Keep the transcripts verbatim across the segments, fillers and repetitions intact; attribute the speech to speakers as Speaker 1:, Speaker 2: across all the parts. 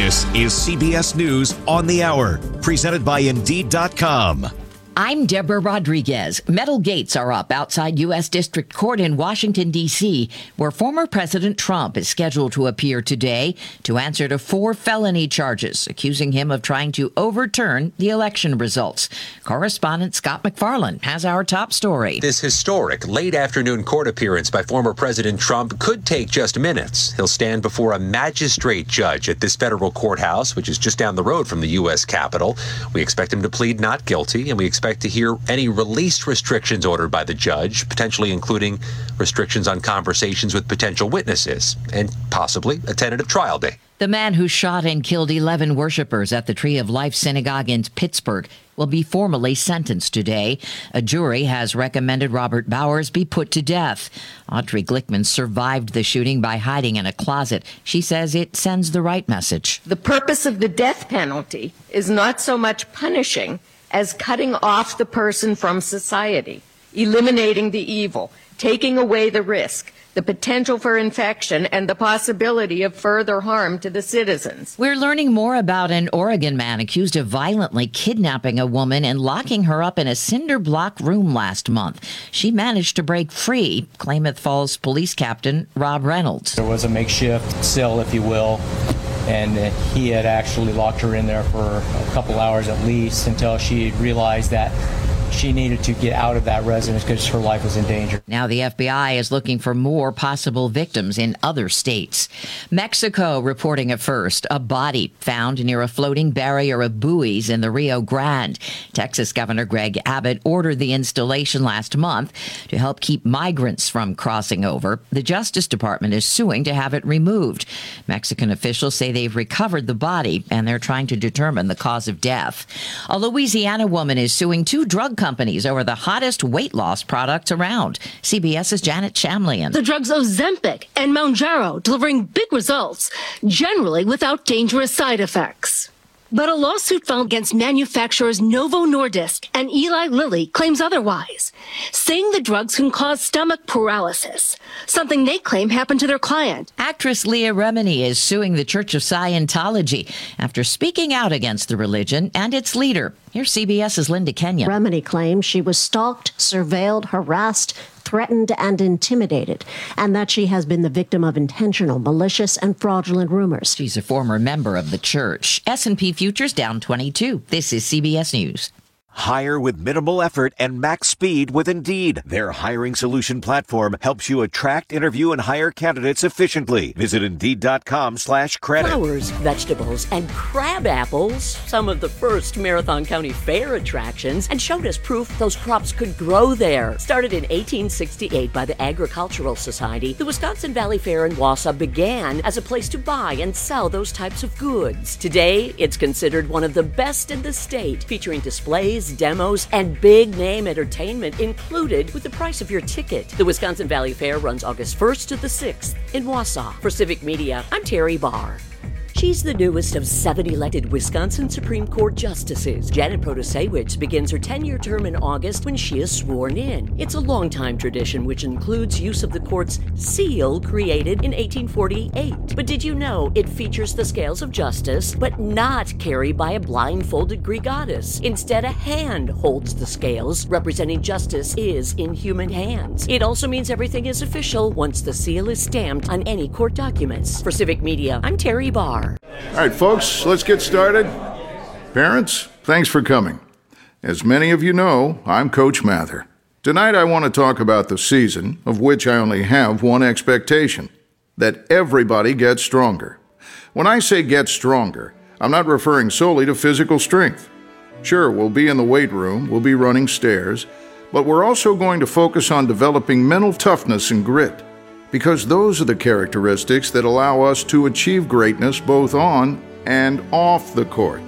Speaker 1: This is C B S News on the Hour, presented by Indeed dot com.
Speaker 2: I'm Deborah Rodriguez. Metal gates are up outside U S District Court in Washington, D C, where former President Trump is scheduled to appear today to answer to four felony charges, accusing him of trying to overturn the election results. Correspondent Scott McFarland has our top story.
Speaker 3: This historic late afternoon court appearance by former President Trump could take just minutes. He'll stand before a magistrate judge at this federal courthouse, which is just down the road from the U S Capitol. We expect him to plead not guilty, and we expect to hear any release restrictions ordered by the judge, potentially including restrictions on conversations with potential witnesses and possibly a tentative trial date.
Speaker 2: The man who shot and killed eleven worshipers at the Tree of Life Synagogue in Pittsburgh will be formally sentenced today. A jury has recommended Robert Bowers be put to death. Audrey Glickman survived the shooting by hiding in a closet. She says it sends the right message.
Speaker 4: The purpose of the death penalty is not so much punishing as cutting off the person from society, eliminating the evil, taking away the risk, the potential for infection, and the possibility of further harm to the citizens.
Speaker 2: We're learning more about an Oregon man accused of violently kidnapping a woman and locking her up in a cinder block room last month. She managed to break free, Klamath Falls Police Captain Rob Reynolds.
Speaker 5: There was a makeshift cell, if you will, and he had actually locked her in there for a couple hours at least until she realized that she needed to get out of that residence because her life was in danger.
Speaker 2: Now the F B I is looking for more possible victims in other states. Mexico reporting at first a body found near a floating barrier of buoys in the Rio Grande. Texas Governor Greg Abbott ordered the installation last month to help keep migrants from crossing over. The Justice Department is suing to have it removed. Mexican officials say they've recovered the body and they're trying to determine the cause of death. A Louisiana woman is suing two drug companies over the hottest weight loss products around. CBS's Janet Shamlian.
Speaker 6: The drugs Ozempic and Mounjaro delivering big results, generally without dangerous side effects. But a lawsuit filed against manufacturers Novo Nordisk and Eli Lilly claims otherwise, saying the drugs can cause stomach paralysis, something they claim happened to their client.
Speaker 2: Actress Leah Remini is suing the Church of Scientology after speaking out against the religion and its leader. Here's CBS's Linda Kenyon.
Speaker 7: Remini claims she was stalked, surveilled, harassed, threatened, and intimidated, and that she has been the victim of intentional, malicious, and fraudulent rumors.
Speaker 2: She's a former member of the church. S and P futures down twenty-two. This is C B S News.
Speaker 1: Hire with minimal effort and max speed with Indeed. Their hiring solution platform helps you attract, interview, and hire candidates efficiently. Visit Indeed.com slash credit.
Speaker 8: Flowers, vegetables, and crab apples, some of the first Marathon County Fair attractions, and showed us proof those crops could grow there. Started in eighteen sixty-eight by the Agricultural Society, the Wisconsin Valley Fair in Wausau began as a place to buy and sell those types of goods. Today, it's considered one of the best in the state, featuring displays, demos, and big-name entertainment included with the price of your ticket. The Wisconsin Valley Fair runs August first to the sixth in Wausau. For Civic Media, I'm Terry Barr. She's the newest of seven elected Wisconsin Supreme Court justices. Janet Protasiewicz begins her ten-year term in August when she is sworn in. It's a long-time tradition which includes use of the court's seal created in eighteen forty-eight. But did you know it features the scales of justice, but not carried by a blindfolded Greek goddess? Instead, a hand holds the scales, representing justice is in human hands. It also means everything is official once the seal is stamped on any court documents. For Civic Media, I'm Terry Barr.
Speaker 9: All right, folks, let's get started. Parents, thanks for coming. As many of you know, I'm Coach Mather. Tonight I want to talk about the season, of which I only have one expectation, that everybody gets stronger. When I say get stronger, I'm not referring solely to physical strength. Sure, we'll be in the weight room, we'll be running stairs, but we're also going to focus on developing mental toughness and grit. Because those are the characteristics that allow us to achieve greatness both on and off the court.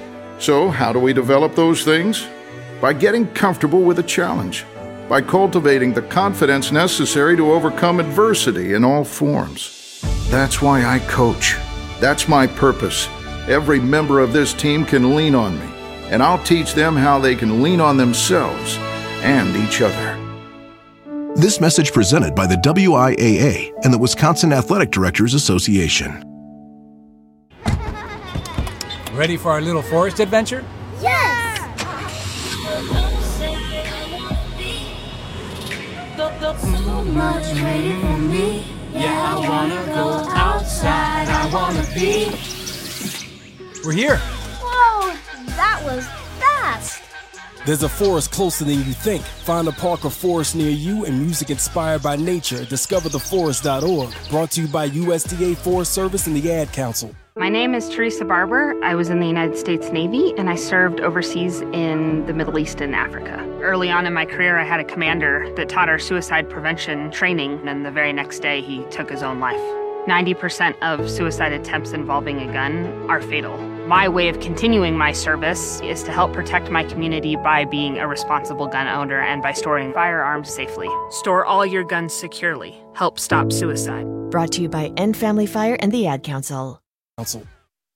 Speaker 9: So, how do we develop those things? By getting comfortable with a challenge, by cultivating the confidence necessary to overcome adversity in all forms. That's why I coach. That's my purpose. Every member of this team can lean on me, and I'll teach them how they can lean on themselves and each other.
Speaker 10: This message presented by the W I A A and the Wisconsin Athletic Directors Association.
Speaker 11: Ready for our little forest adventure?
Speaker 12: Yes!
Speaker 13: So much waiting for me. Yeah, I wanna go outside. I wanna be.
Speaker 11: We're here.
Speaker 12: Whoa, that was fast.
Speaker 14: There's a forest closer than you think. Find a park or forest near you and music inspired by nature. discover the forest dot org. Brought to you by U S D A Forest Service and the Ad Council.
Speaker 15: My name is Teresa Barber. I was in the United States Navy, and I served overseas in the Middle East and Africa. Early on in my career, I had a commander that taught our suicide prevention training, and the very next day, he took his own life. ninety percent of suicide attempts involving a gun are fatal. My way of continuing my service is to help protect my community by being a responsible gun owner and by storing firearms safely. Store all your guns securely. Help stop suicide.
Speaker 16: Brought to you by End Family Fire and the Ad Council.
Speaker 14: Council.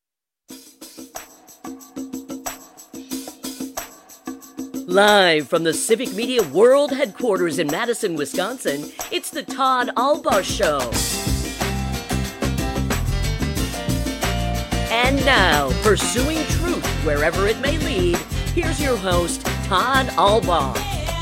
Speaker 8: Live from the Civic Media World Headquarters in Madison, Wisconsin, it's the Todd Albaugh Show. And now, pursuing truth wherever it may lead, here's your host, Todd Albaugh.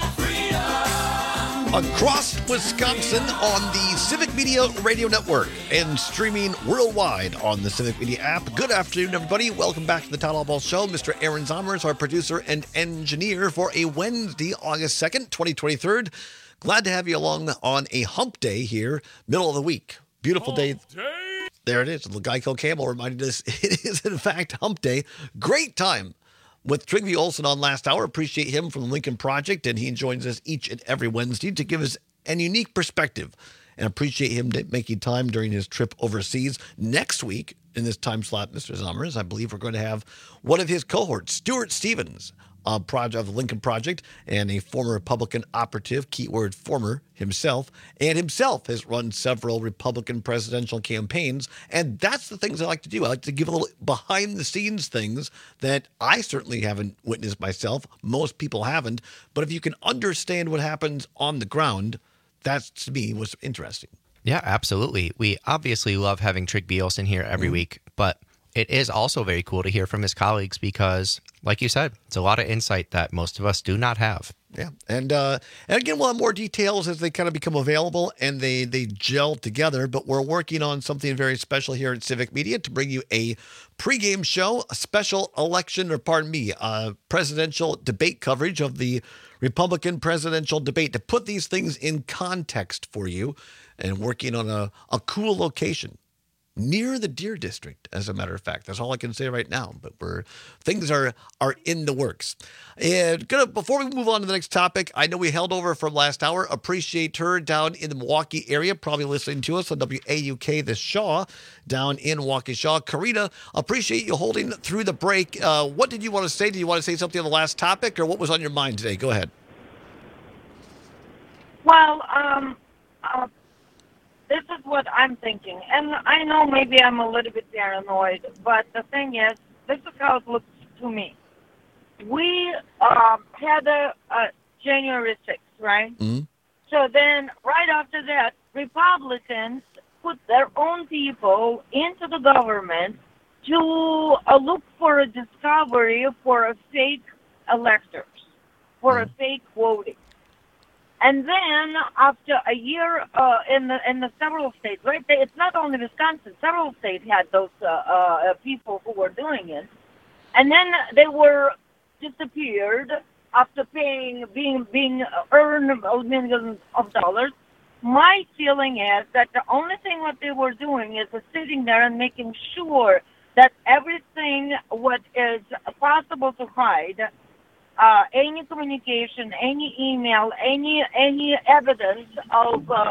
Speaker 17: Across Wisconsin on the Civic Media Radio Network and streaming worldwide on the Civic Media app. Good afternoon, everybody. Welcome back to the Todd Albaugh Show. Mister Aaron Zommers, our producer and engineer for a Wednesday, August second, twenty twenty-three. Glad to have you along on a hump day here, middle of the week. Beautiful day. day. There it is. The Geico Campbell reminded us it is, in fact, hump day. Great time with Trygve Olsen on last hour. Appreciate him from the Lincoln Project, and he joins us each and every Wednesday to give us an unique perspective. And appreciate him making time during his trip overseas. Next week, in this time slot, Mister Zommers, I believe we're going to have one of his cohorts, Stuart Stevens, Uh, project of the Lincoln Project, and a former Republican operative, keyword former himself, and himself has run several Republican presidential campaigns. And that's the things I like to do. I like to give a little behind the scenes things that I certainly haven't witnessed myself. Most people haven't. But if you can understand what happens on the ground, that's, to me, what's interesting.
Speaker 18: Yeah, absolutely. We obviously love having Trygve Olsen here every mm-hmm. week, but it is also very cool to hear from his colleagues because, like you said, it's a lot of insight that most of us do not have.
Speaker 17: Yeah, and uh, and again, we'll have more details as they kind of become available and they, they gel together, but we're working on something very special here at Civic Media to bring you a pregame show, a special election, or pardon me, uh, presidential debate coverage of the Republican presidential debate to put these things in context for you, and working on a, a cool location near the Deer District, as a matter of fact. That's all I can say right now, but we're things are are in the works. And gonna before we move on to the next topic, I know we held over from last hour. Appreciate her down in the Milwaukee area, probably listening to us on W A U K, the Shaw, down in Waukesha. Karina, appreciate you holding through the break. Uh, what did you want to say? Did you want to say something on the last topic, or what was on your mind today? Go ahead.
Speaker 19: Well, um, uh, this is what I'm thinking. And I know maybe I'm a little bit paranoid, but the thing is, this is how it looks to me. We um, had a, a January sixth, right?
Speaker 17: Mm-hmm.
Speaker 19: So then right after that, Republicans put their own people into the government to uh, look for a discovery for a fake electors, for mm-hmm. a fake voting. And then after a year uh, in the in the several states, right? They, it's not only Wisconsin. Several states had those uh, uh, people who were doing it, and then they were disappeared after paying being being earned millions of dollars. My feeling is that the only thing what they were doing is sitting there and making sure that everything what is possible to hide. Uh, any communication, any email, any any evidence of uh,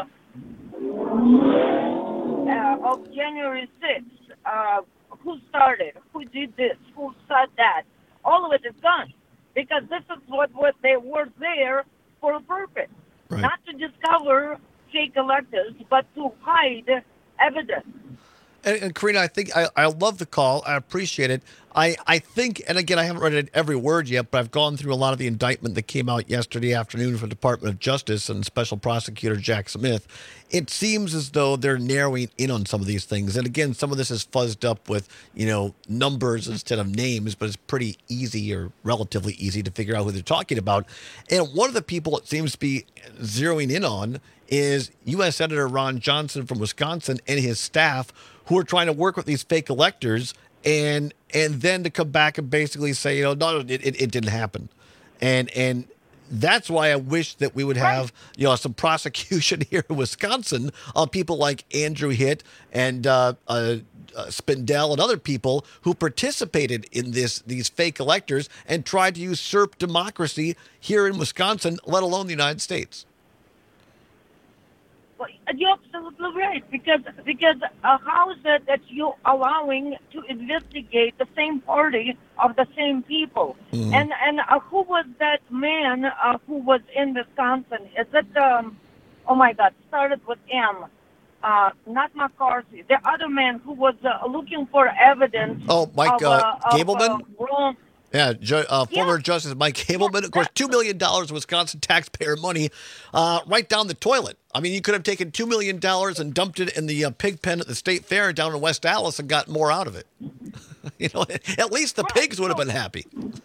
Speaker 19: uh, of January sixth, uh, who started, who did this, who said that, all of it is gone, because this is what, what they were there for a purpose, right. Not to discover fake electors, but to hide evidence.
Speaker 17: And, and Karina, I think I, I love the call. I appreciate it. I, I think, and again, I haven't read every word yet, but I've gone through a lot of the indictment that came out yesterday afternoon from the Department of Justice and Special Prosecutor Jack Smith. It seems as though they're narrowing in on some of these things. And again, some of this is fuzzed up with, you know, numbers instead of names, but it's pretty easy or relatively easy to figure out who they're talking about. And one of the people it seems to be zeroing in on is U S Senator Ron Johnson from Wisconsin and his staff, who are trying to work with these fake electors and and then to come back and basically say, you know, no, it, it, it didn't happen. And and that's why I wish that we would have, you know, some prosecution here in Wisconsin on people like Andrew Hitt and uh, uh, uh, Spindell and other people who participated in this these fake electors and tried to usurp democracy here in Wisconsin, let alone the United States.
Speaker 19: Well, you're absolutely right, because because uh, how is it that you're allowing to investigate the same party of the same people? Mm-hmm. And and uh, who was that man uh, who was in Wisconsin? Is it, um, oh my God, started with M. Uh, not McCarthy, the other man who was uh, looking for evidence.
Speaker 17: Oh, Mike
Speaker 19: of,
Speaker 17: uh,
Speaker 19: uh,
Speaker 17: Gableman?
Speaker 19: Of, uh, wrong.
Speaker 17: Yeah, ju- uh, former yeah. Justice Mike Gableman. Of course, two million dollars of Wisconsin taxpayer money uh, right down the toilet. I mean, you could have taken two million dollars and dumped it in the uh, pig pen at the state fair down in West Allis and got more out of it. You know, at least the right. pigs would have been happy.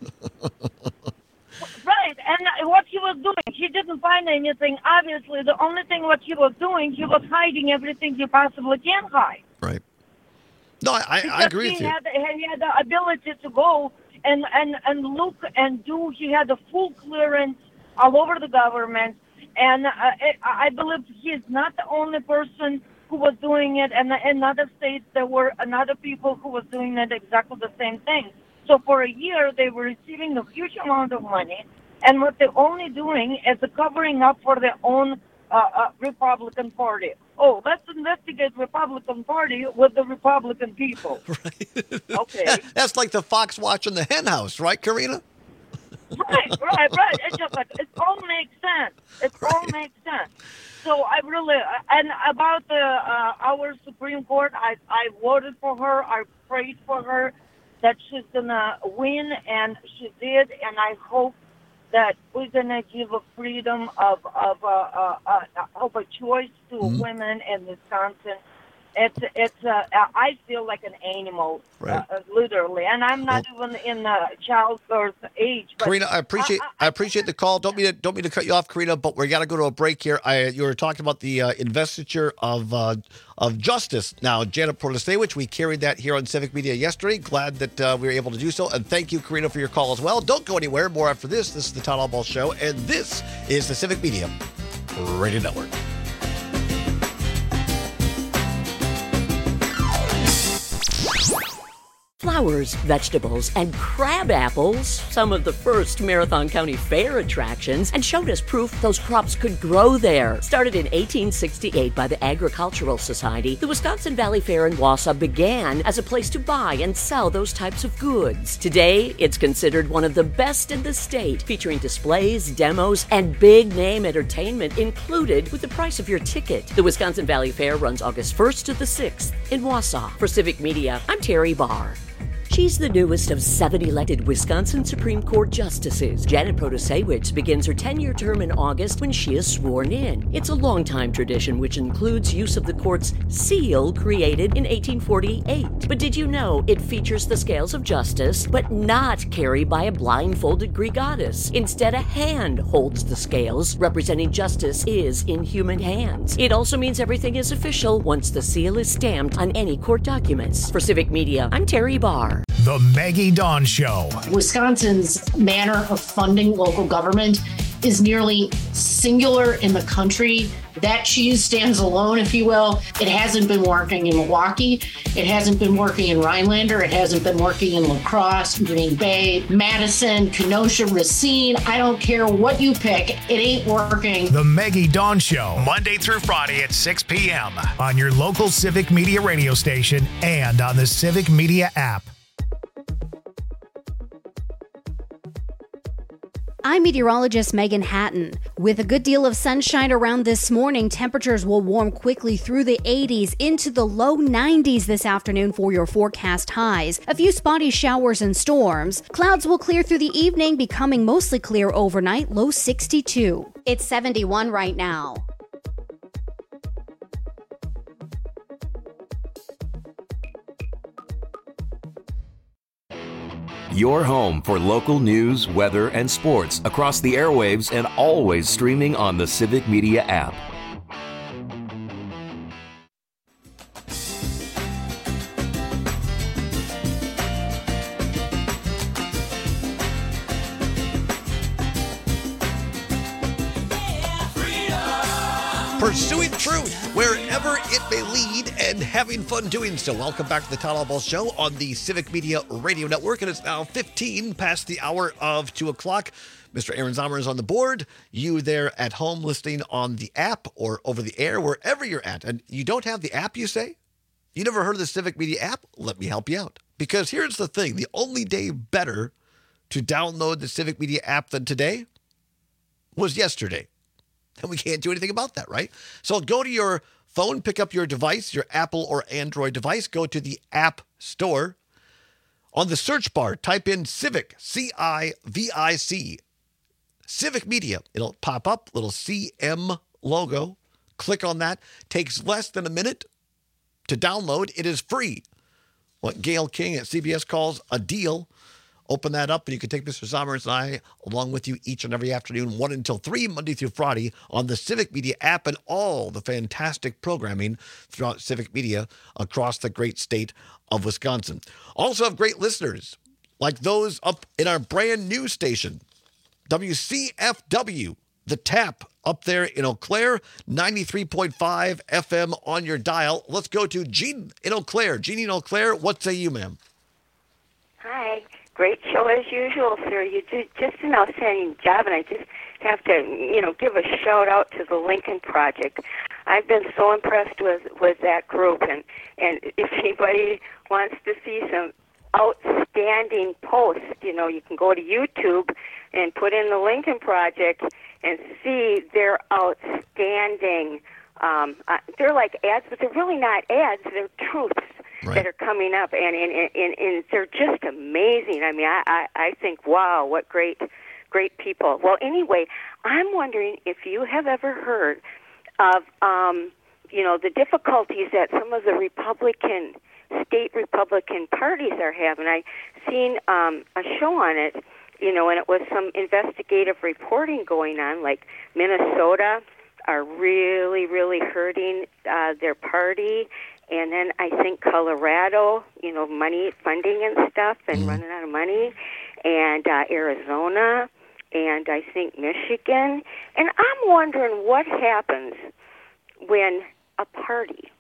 Speaker 19: Right, and what he was doing, he didn't find anything. Obviously, the only thing what he was doing, he was hiding everything he possibly can hide.
Speaker 17: Right. No, I, I agree with you.
Speaker 19: Had, he had the ability to go and, and, and look and do. He had a full clearance all over the government. And uh, it, I believe he is not the only person who was doing it. And in other states, there were another people who was doing it exactly the same thing. So for a year, they were receiving a huge amount of money. And what they're only doing is covering up for their own uh, uh, Republican Party. Oh, let's investigate Republican Party with the Republican people.
Speaker 17: Right.
Speaker 19: Okay.
Speaker 17: That's like the fox watching the hen house, right, Karina?
Speaker 19: Right, right, right. It's just like, it all makes sense. It right. all makes sense. So I really, and about the uh, our Supreme Court, I, I voted for her. I prayed for her that she's going to win, and she did, and I hope that we're going to give a freedom of of, uh, uh, uh, of a choice to mm-hmm. women in Wisconsin. It's it's uh, I feel like an animal, right. uh, literally, and I'm not well, even in the childbirth age. But
Speaker 17: Karina, I appreciate I, I, I appreciate the call. Don't mean to don't mean to cut you off, Karina, but we got to go to a break here. I you were talking about the uh, investiture of uh, of justice. Now, Janet Protasewicz, we carried that here on Civic Media yesterday. Glad that uh, we were able to do so, and thank you, Karina, for your call as well. Don't go anywhere. More after this. This is the Todd Albaugh Show, and this is the Civic Media Radio Network.
Speaker 8: Flowers, vegetables, and crab apples, some of the first Marathon County Fair attractions, and showed us proof those crops could grow there. Started in eighteen sixty-eight by the Agricultural Society, the Wisconsin Valley Fair in Wausau began as a place to buy and sell those types of goods. Today, it's considered one of the best in the state, featuring displays, demos, and big-name entertainment included with the price of your ticket. The Wisconsin Valley Fair runs August first to the sixth in Wausau. For Civic Media, I'm Terry Barr. She's the newest of seven elected Wisconsin Supreme Court justices. Janet Protasewicz begins her ten-year term in August when she is sworn in. It's a long-time tradition which includes use of the court's seal created in eighteen forty-eight. But did you know it features the scales of justice, but not carried by a blindfolded Greek goddess? Instead, a hand holds the scales, representing justice is in human hands. It also means everything is official once the seal is stamped on any court documents. For Civic Media, I'm Terry Barr.
Speaker 20: The Maggie Dawn Show.
Speaker 21: Wisconsin's manner of funding local government is nearly singular in the country. That cheese stands alone, if you will. It hasn't been working in Milwaukee. It hasn't been working in Rhinelander. It hasn't been working in La Crosse, Green Bay, Madison, Kenosha, Racine. I don't care what you pick. It ain't working.
Speaker 20: The Maggie Dawn Show, Monday through Friday at six p.m. on your local Civic Media radio station and on the Civic Media app.
Speaker 3: I'm meteorologist Megan Hatton. With a good deal of sunshine around this morning, temperatures will warm quickly through the eighties into the low nineties this afternoon for your forecast highs. A few spotty showers and storms. Clouds will clear through the evening, becoming mostly clear overnight, low sixty-two. It's seventy-one right now.
Speaker 22: Your home for local news, weather, and sports across the airwaves and always streaming on the Civic Media app.
Speaker 17: Pursuing truth wherever it may lead and having fun doing so. Welcome back to the Todd Ball Show on the Civic Media Radio Network. And it's now fifteen past the hour of two o'clock. Mister Aaron Zomer is on the board. You there at home listening on the app or over the air, wherever you're at. And you don't have the app, you say? You never heard of the Civic Media app? Let me help you out. Because here's the thing. The only day better to download the Civic Media app than today was yesterday. And we can't do anything about that, right? So go to your phone, pick up your device, your Apple or Android device, go to the App Store. On the search bar, type in Civic, C I V I C, Civic Media. It'll pop up, little C M logo. Click on that. Takes less than a minute to download. It is free. What Gail King at C B S calls a deal. Open that up, and you can take Mister Zommers and I along with you each and every afternoon, one until three, Monday through Friday, on the Civic Media app and all the fantastic programming throughout Civic Media across the great state of Wisconsin. Also have great listeners like those up in our brand new station, W C F W, The Tap, up there in Eau Claire, ninety-three point five F M on your dial. Let's go to Jean in Eau Claire. Jean in Eau Claire, what say you, ma'am?
Speaker 23: Hi. Great show as usual, sir. You do just an outstanding job, and I just have to, you know, give a shout out to the Lincoln Project. I've been so impressed with with that group, and and if anybody wants to see some outstanding posts, you know, you can go to YouTube and put in the Lincoln Project and see their outstanding. Um, uh, they're like ads, but they're really not ads. They're truths. Right. That are coming up, and and, and and they're just amazing. I mean, I, I, I think, wow, what great, great people. Well, anyway, I'm wondering if you have ever heard of, um, you know, the difficulties that some of the Republican, state Republican parties are having. I seen um, a show on it, you know, and it was some investigative reporting going on, like Minnesota are really, really hurting uh, their party. And then I think Colorado, you know, money, funding and stuff, and mm. running out of money, and uh, Arizona, and I think Michigan. And I'm wondering what happens when a party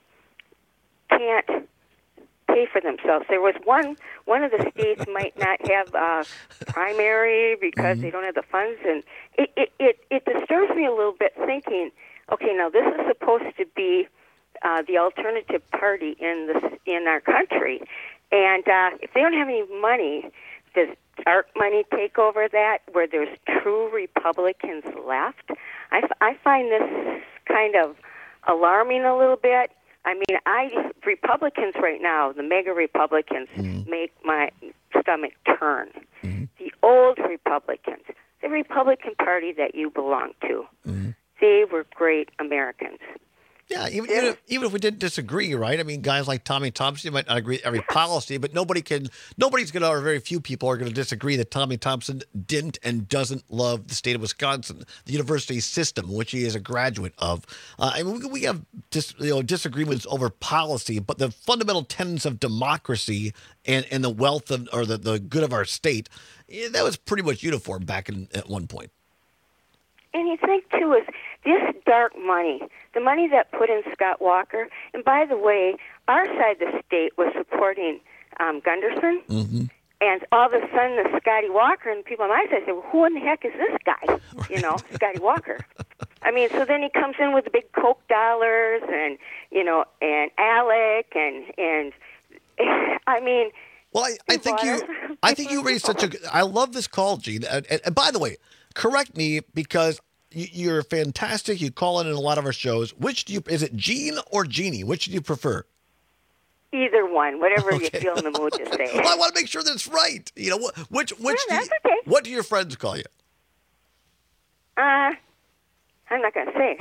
Speaker 23: can't pay for themselves. There was one, one of the states might not have a primary because mm-hmm. they don't have the funds, and it, it, it, it disturbs me a little bit thinking, okay, now this is supposed to be Uh, the alternative party in the in our country, and uh, if they don't have any money, does dark money take over that? Where there's true Republicans left? I, f- I find this kind of alarming a little bit. I mean, I Republicans right now, the mega Republicans, mm-hmm. make my stomach turn. Mm-hmm. The old Republicans, the Republican Party that you belong to, mm-hmm. they were great Americans.
Speaker 17: Yeah, even, even, if, even if we didn't disagree, right? I mean, guys like Tommy Thompson, you might not agree with every policy, but nobody can, nobody's going to, or very few people are going to disagree that Tommy Thompson didn't and doesn't love the state of Wisconsin, the university system, which he is a graduate of. Uh, I mean, we, we have dis, you know, disagreements over policy, but the fundamental tenets of democracy and, and the wealth of, or the, the good of our state, yeah, that was pretty much uniform back in, at one point.
Speaker 23: And you think, too, is this dark money, the money that put in Scott Walker, and by the way, our side of the state was supporting um, Gunderson, mm-hmm. and all of a sudden the Scotty Walker, and people on my side say, well, who in the heck is this guy, right. you know, Scotty Walker? I mean, so then he comes in with the big Coke dollars and, you know, and Alec, and, and I mean...
Speaker 17: Well, I, I think you, I think you raised such a. I love this call, Gene. And, and, and by the way, correct me because y- you're fantastic. You call in in a lot of our shows. Which do you, is it Gene or Jeannie? Which do you prefer?
Speaker 23: Either one, whatever
Speaker 17: Okay.
Speaker 23: you feel in the mood to say.
Speaker 17: Well, I want to make sure that it's right. You know, wh- which, which,
Speaker 23: Yeah,
Speaker 17: do
Speaker 23: that's
Speaker 17: you-
Speaker 23: okay.
Speaker 17: what do your friends call you?
Speaker 23: Uh, I'm not going to say.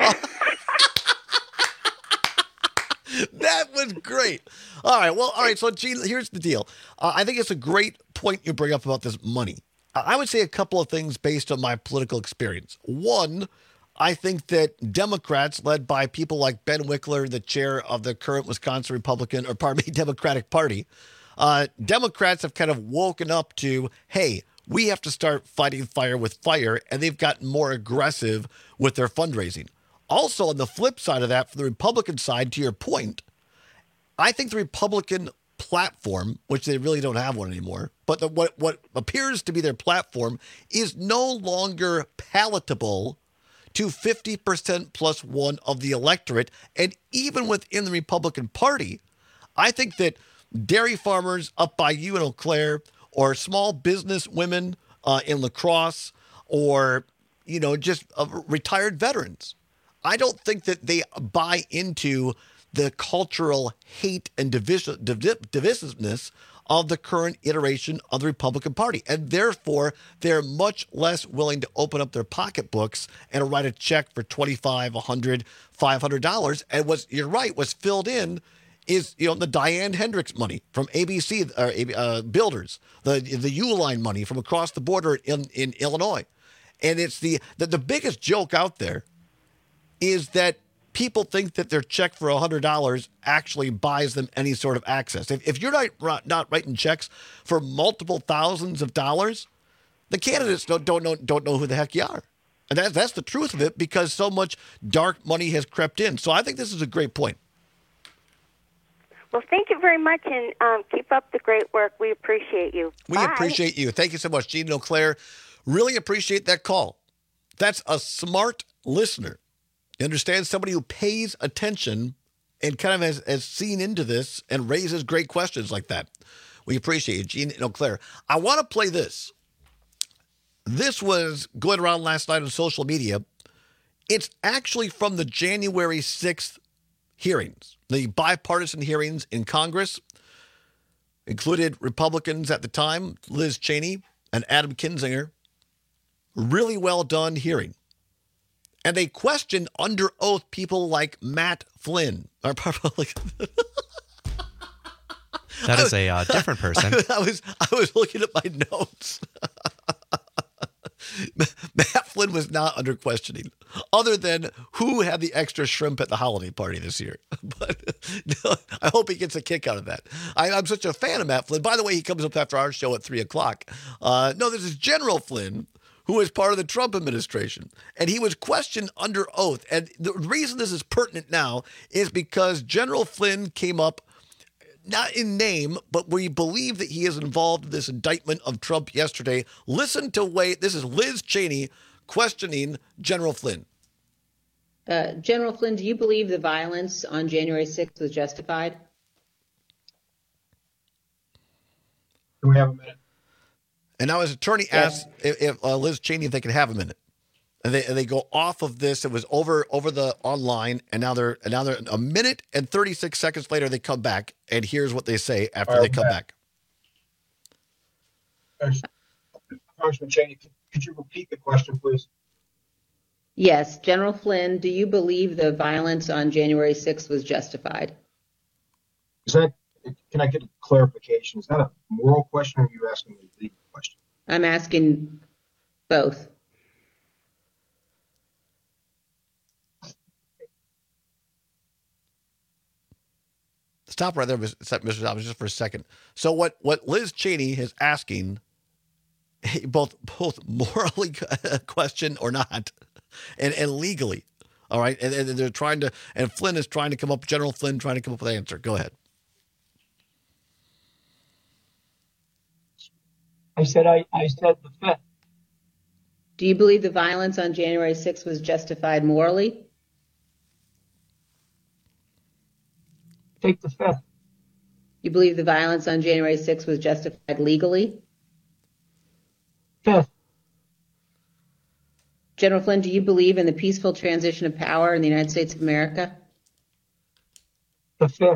Speaker 17: That was great. All right. Well, all right. So, Gene, here's the deal. Uh, I think it's a great point you bring up about this money. Uh, I would say a couple of things based on my political experience. One, I think that Democrats, led by people like Ben Wickler, the chair of the current Wisconsin Republican, or pardon me, Democratic Party, uh, Democrats have kind of woken up to, hey, we have to start fighting fire with fire, and they've gotten more aggressive with their fundraising. Also, on the flip side of that, for the Republican side, to your point, I think the Republican platform, which they really don't have one anymore, but the, what, what appears to be their platform is no longer palatable to fifty percent plus one of the electorate. And even within the Republican Party, I think that dairy farmers up by you in Eau Claire, or small business women uh, in La Crosse, or, you know, just uh, retired veterans, I don't think that they buy into the cultural hate and divis- div- divisiveness of the current iteration of the Republican Party. And therefore, they're much less willing to open up their pocketbooks and write a check for twenty-five dollars, one hundred dollars, five hundred dollars. And what's, you're right, what's filled in is, you know, the Diane Hendricks money from A B C uh, uh, Builders, the the Uline money from across the border in, in Illinois. And it's the, the the biggest joke out there is that people think that their check for one hundred dollars actually buys them any sort of access. If, if you're not not writing checks for multiple thousands of dollars, the candidates don't don't know don't know who the heck you are. And that's that's the truth of it, because so much dark money has crept in. So I think this is a great point.
Speaker 23: Well, thank you very much, and um, keep up the great work. We appreciate you.
Speaker 17: We
Speaker 23: Bye.
Speaker 17: appreciate you. Thank you so much, Gene and Eau Claire. Really appreciate that call. That's a smart listener. You understand, somebody who pays attention and kind of has, has seen into this and raises great questions like that. We appreciate you, Gene and Eau Claire. I want to play this. This was going around last night on social media. It's actually from the January sixth hearings, the bipartisan hearings in Congress. Included Republicans at the time, Liz Cheney and Adam Kinzinger. Really well done hearing. And they questioned under oath people like Matt Flynn. Or like
Speaker 18: That is a uh, different person.
Speaker 17: I, I was I was looking at my notes. Matt Flynn was not under questioning, other than who had the extra shrimp at the holiday party this year. But no, I hope he gets a kick out of that. I, I'm such a fan of Matt Flynn. By the way, he comes up after our show at three o'clock. Uh, no, this is General Flynn, who was part of the Trump administration. And he was questioned under oath. And the reason this is pertinent now is because General Flynn came up, not in name, but we believe that he is involved in this indictment of Trump yesterday. Listen to wait. This is Liz Cheney questioning General Flynn.
Speaker 4: Uh, General Flynn, do you believe the violence on January sixth was justified?
Speaker 5: Do we have a minute?
Speaker 17: And now his attorney
Speaker 4: Yes.
Speaker 17: asked if, if uh, Liz Cheney if they could have a minute. And they and they go off of this. It was over over the online, and now they're and now they're a minute and thirty-six seconds later. They come back, and here's what they say after
Speaker 5: All
Speaker 17: they
Speaker 5: right,
Speaker 17: come
Speaker 5: Matt.
Speaker 17: back.
Speaker 5: Congressman Cheney, could, could you repeat the question, please?
Speaker 4: Yes. General Flynn, do you believe the violence on January sixth was justified?
Speaker 5: Is that, can I get a clarification? Is that a moral question, or are you asking a legal question?
Speaker 4: I'm asking both.
Speaker 17: Stop right there, Mister Thomas, just for a second. So what, what Liz Cheney is asking, both both morally question or not, and, and legally, all right? And, and they're trying to, and Flynn is trying to come up, General Flynn trying to come up with an answer. Go ahead.
Speaker 5: I said I, I said the fifth.
Speaker 4: Do you believe the violence on January sixth was justified morally?
Speaker 5: Take the fifth.
Speaker 4: You believe the violence on January sixth was justified legally?
Speaker 5: Fifth.
Speaker 4: General Flynn, do you believe in the peaceful transition of power in the United States of America?
Speaker 5: The fifth.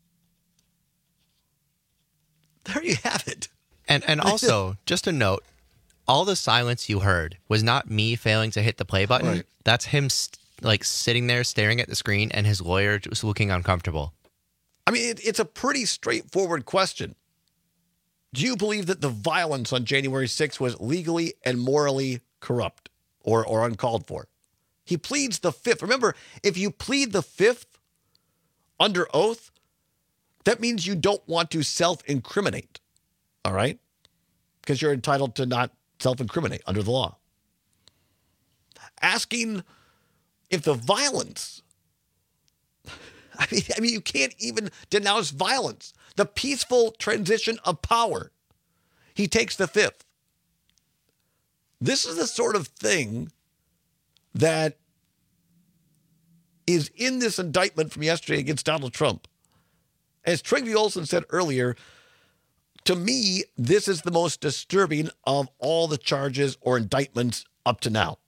Speaker 17: There you have it.
Speaker 18: And and also, just a note, all the silence you heard was not me failing to hit the play button.
Speaker 17: Right.
Speaker 18: That's him st- like sitting there staring at the screen and his lawyer just looking uncomfortable.
Speaker 17: I mean, it, it's a pretty straightforward question. Do you believe that the violence on January sixth was legally and morally corrupt or, or uncalled for? He pleads the fifth. Remember, if you plead the fifth under oath, that means you don't want to self-incriminate, all right? Because you're entitled to not self-incriminate under the law. Asking if the violence, I mean, I mean, you can't even denounce violence. The peaceful transition of power. He takes the fifth. This is the sort of thing that is in this indictment from yesterday against Donald Trump. As Trygve Olsen said earlier, to me, this is the most disturbing of all the charges or indictments up to now.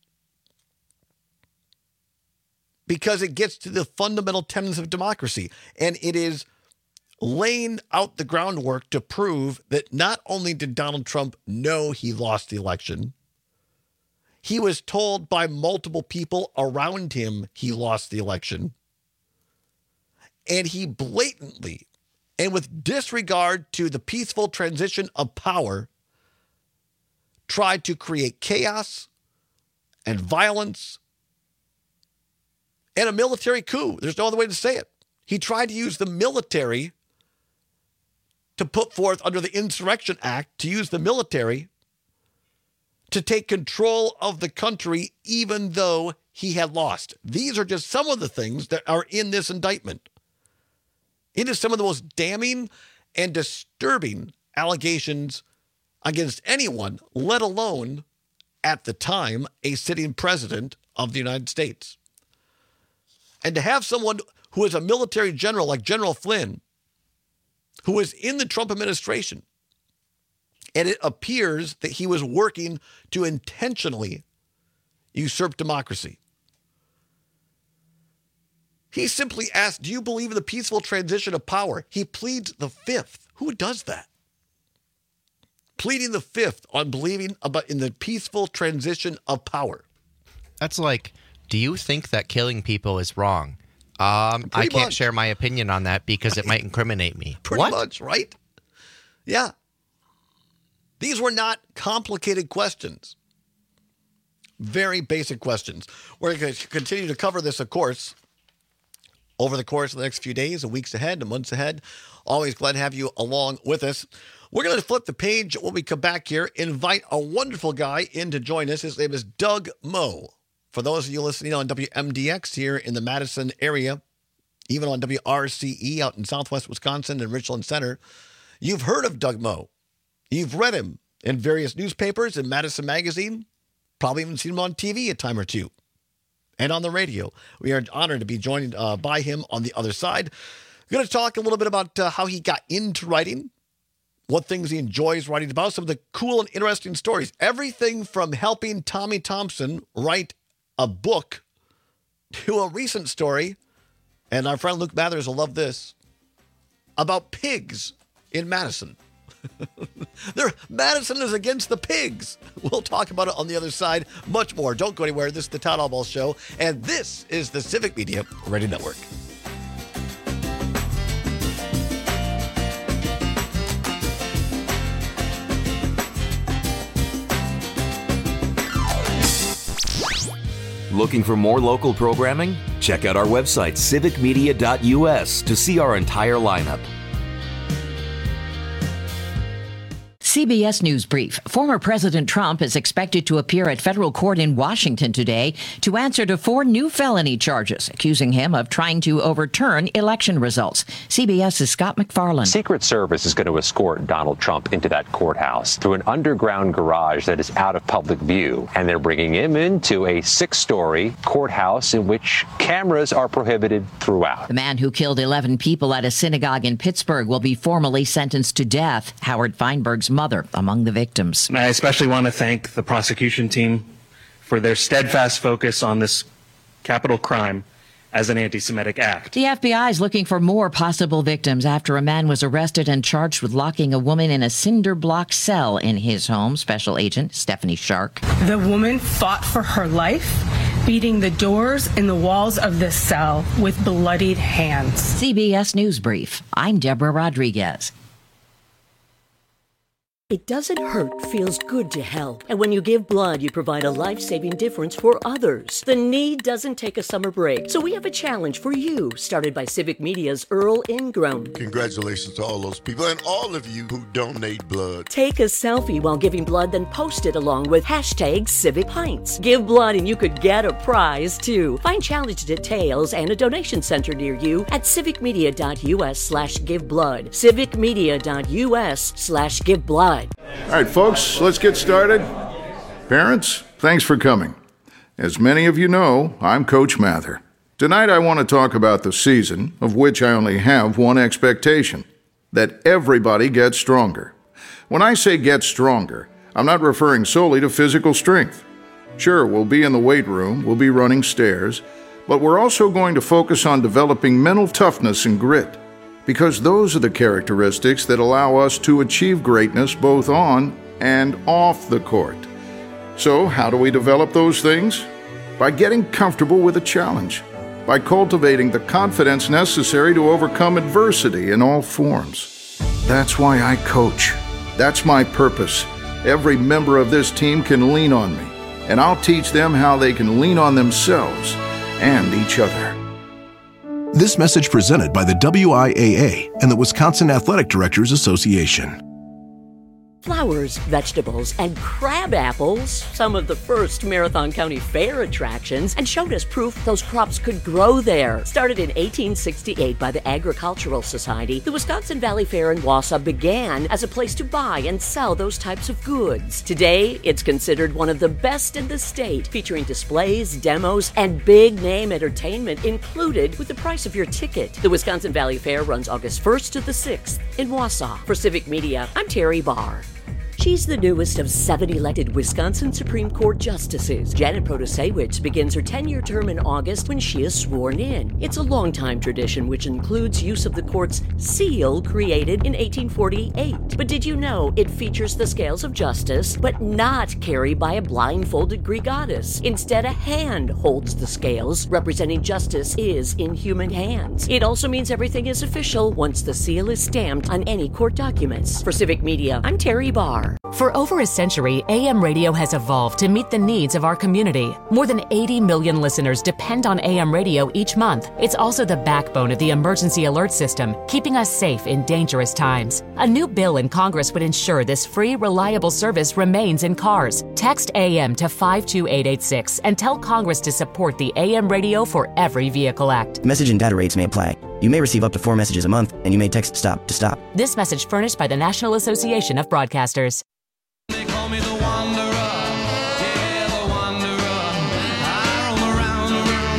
Speaker 17: Because it gets to the fundamental tenets of democracy. And it is laying out the groundwork to prove that not only did Donald Trump know he lost the election, he was told by multiple people around him he lost the election. And he blatantly, and with disregard to the peaceful transition of power, tried to create chaos and violence and a military coup. There's no other way to say it. He tried to use the military to put forth under the Insurrection Act, to use the military to take control of the country even though he had lost. These are just some of the things that are in this indictment. It is some of the most damning and disturbing allegations against anyone, let alone, at the time, a sitting president of the United States. And to have someone who is a military general like General Flynn, who was in the Trump administration, and it appears that he was working to intentionally usurp democracy. He simply asked, do you believe in the peaceful transition of power? He pleads the fifth. Who does that? Pleading the fifth on believing about in the peaceful transition of power.
Speaker 18: That's like, do you think that killing people is wrong? Um, I can't
Speaker 17: much.
Speaker 18: share my opinion on that because it might incriminate me.
Speaker 17: Pretty
Speaker 18: What?
Speaker 17: much, right? Yeah. These were not complicated questions. Very basic questions. We're going to continue to cover this, of course, over the course of the next few days and weeks ahead and months ahead. Always glad to have you along with us. We're going to flip the page when we come back here, invite a wonderful guy in to join us. His name is Doug Moe. For those of you listening on W M D X here in the Madison area, even on W R C E out in southwest Wisconsin and Richland Center, you've heard of Doug Moe. You've read him in various newspapers and Madison Magazine, probably even seen him on T V a time or two, and on the radio. We are honored to be joined uh, by him on the other side. We're going to talk a little bit about uh, how he got into writing, what things he enjoys writing about, some of the cool and interesting stories. Everything from helping Tommy Thompson write a book to a recent story, and our friend Luke Mathers will love this, about pigs in Madison. There, Madison is against the pigs. We'll talk about it on the other side. Much more. Don't go anywhere. This is the Todd Albaugh Show, and this is the Civic Media Radio Network.
Speaker 22: Looking for more local programming? Check out our website, civic media dot U S, to see our entire lineup.
Speaker 2: C B S News Brief. Former President Trump is expected to appear at federal court in Washington today to answer to four new felony charges, accusing him of trying to overturn election results. CBS's Scott McFarland.
Speaker 6: Secret Service is going to escort Donald Trump into that courthouse through an underground garage that is out of public view. And they're bringing him into a six-story courthouse in which cameras are prohibited throughout.
Speaker 2: The man who killed eleven people at a synagogue in Pittsburgh will be formally sentenced to death. Howard Feinberg's mother among the victims.
Speaker 7: I especially want to thank the prosecution team
Speaker 1: for their steadfast focus on this capital crime as an anti-Semitic act.
Speaker 2: The F B I is looking for more possible victims after a man was arrested and charged with locking a woman in a cinder block cell in his home. Special Agent Stephanie Shark.
Speaker 7: The woman fought for her life, beating the doors and the walls of the cell with bloodied hands.
Speaker 2: C B S News Brief. I'm Deborah Rodriguez.
Speaker 8: It doesn't hurt, feels good to help. And when you give blood, you provide a life-saving difference for others. The need doesn't take a summer break. So we have a challenge for you, started by Civic Media's Earl Ingram.
Speaker 9: Congratulations to all those people and all of you who donate blood.
Speaker 8: Take a selfie while giving blood, then post it along with hashtag Civic Pints. Give blood and you could get a prize, too. Find challenge details and a donation center near you at civicmedia.us slash give blood. civicmedia.us slash give blood.
Speaker 24: All right, folks, let's get started. Parents, thanks for coming. As many of you know, I'm Coach Mather. Tonight I want to talk about the season, of which I only have one expectation, that everybody gets stronger. When I say get stronger, I'm not referring solely to physical strength. Sure, we'll be in the weight room, we'll be running stairs, but we're also going to focus on developing mental toughness and grit. Because those are the characteristics that allow us to achieve greatness both on and off the court. So, how do we develop those things? By getting comfortable with a challenge, by cultivating the confidence necessary to overcome adversity in all forms. That's why I coach. That's my purpose. Every member of this team can lean on me, and I'll teach them how they can lean on themselves and each other.
Speaker 10: This message presented by the W I A A and the Wisconsin Athletic Directors Association.
Speaker 8: Flowers, vegetables, and crab apples, some of the first Marathon County Fair attractions, and showed us proof those crops could grow there. Started in eighteen sixty-eight by the Agricultural Society, the Wisconsin Valley Fair in Wausau began as a place to buy and sell those types of goods. Today, it's considered one of the best in the state, featuring displays, demos, and big-name entertainment included with the price of your ticket. The Wisconsin Valley Fair runs August first to the sixth in Wausau. For Civic Media, I'm Terry Barr. She's the newest of seven elected Wisconsin Supreme Court justices. Janet Protasiewicz begins her ten-year term in August when she is sworn in. It's a long-time tradition which includes use of the court's seal created in eighteen forty-eight. But did you know it features the scales of justice, but not carried by a blindfolded Greek goddess? Instead, a hand holds the scales, representing justice is in human hands. It also means everything is official once the seal is stamped on any court documents. For Civic Media, I'm Terry Barr.
Speaker 25: For over a century, A M radio has evolved to meet the needs of our community. More than eighty million listeners depend on A M radio each month. It's also the backbone of the emergency alert system, keeping us safe in dangerous times. A new bill in Congress would ensure this free, reliable service remains in cars. Text A M to five two eight eight six and tell Congress to support the A M Radio for Every Vehicle Act.
Speaker 26: Message and data rates may apply. You may receive up to four messages a month, and you may text STOP to stop.
Speaker 25: This message furnished by the National Association of Broadcasters.
Speaker 13: They call me the wanderer, yeah, the wanderer. I roam around,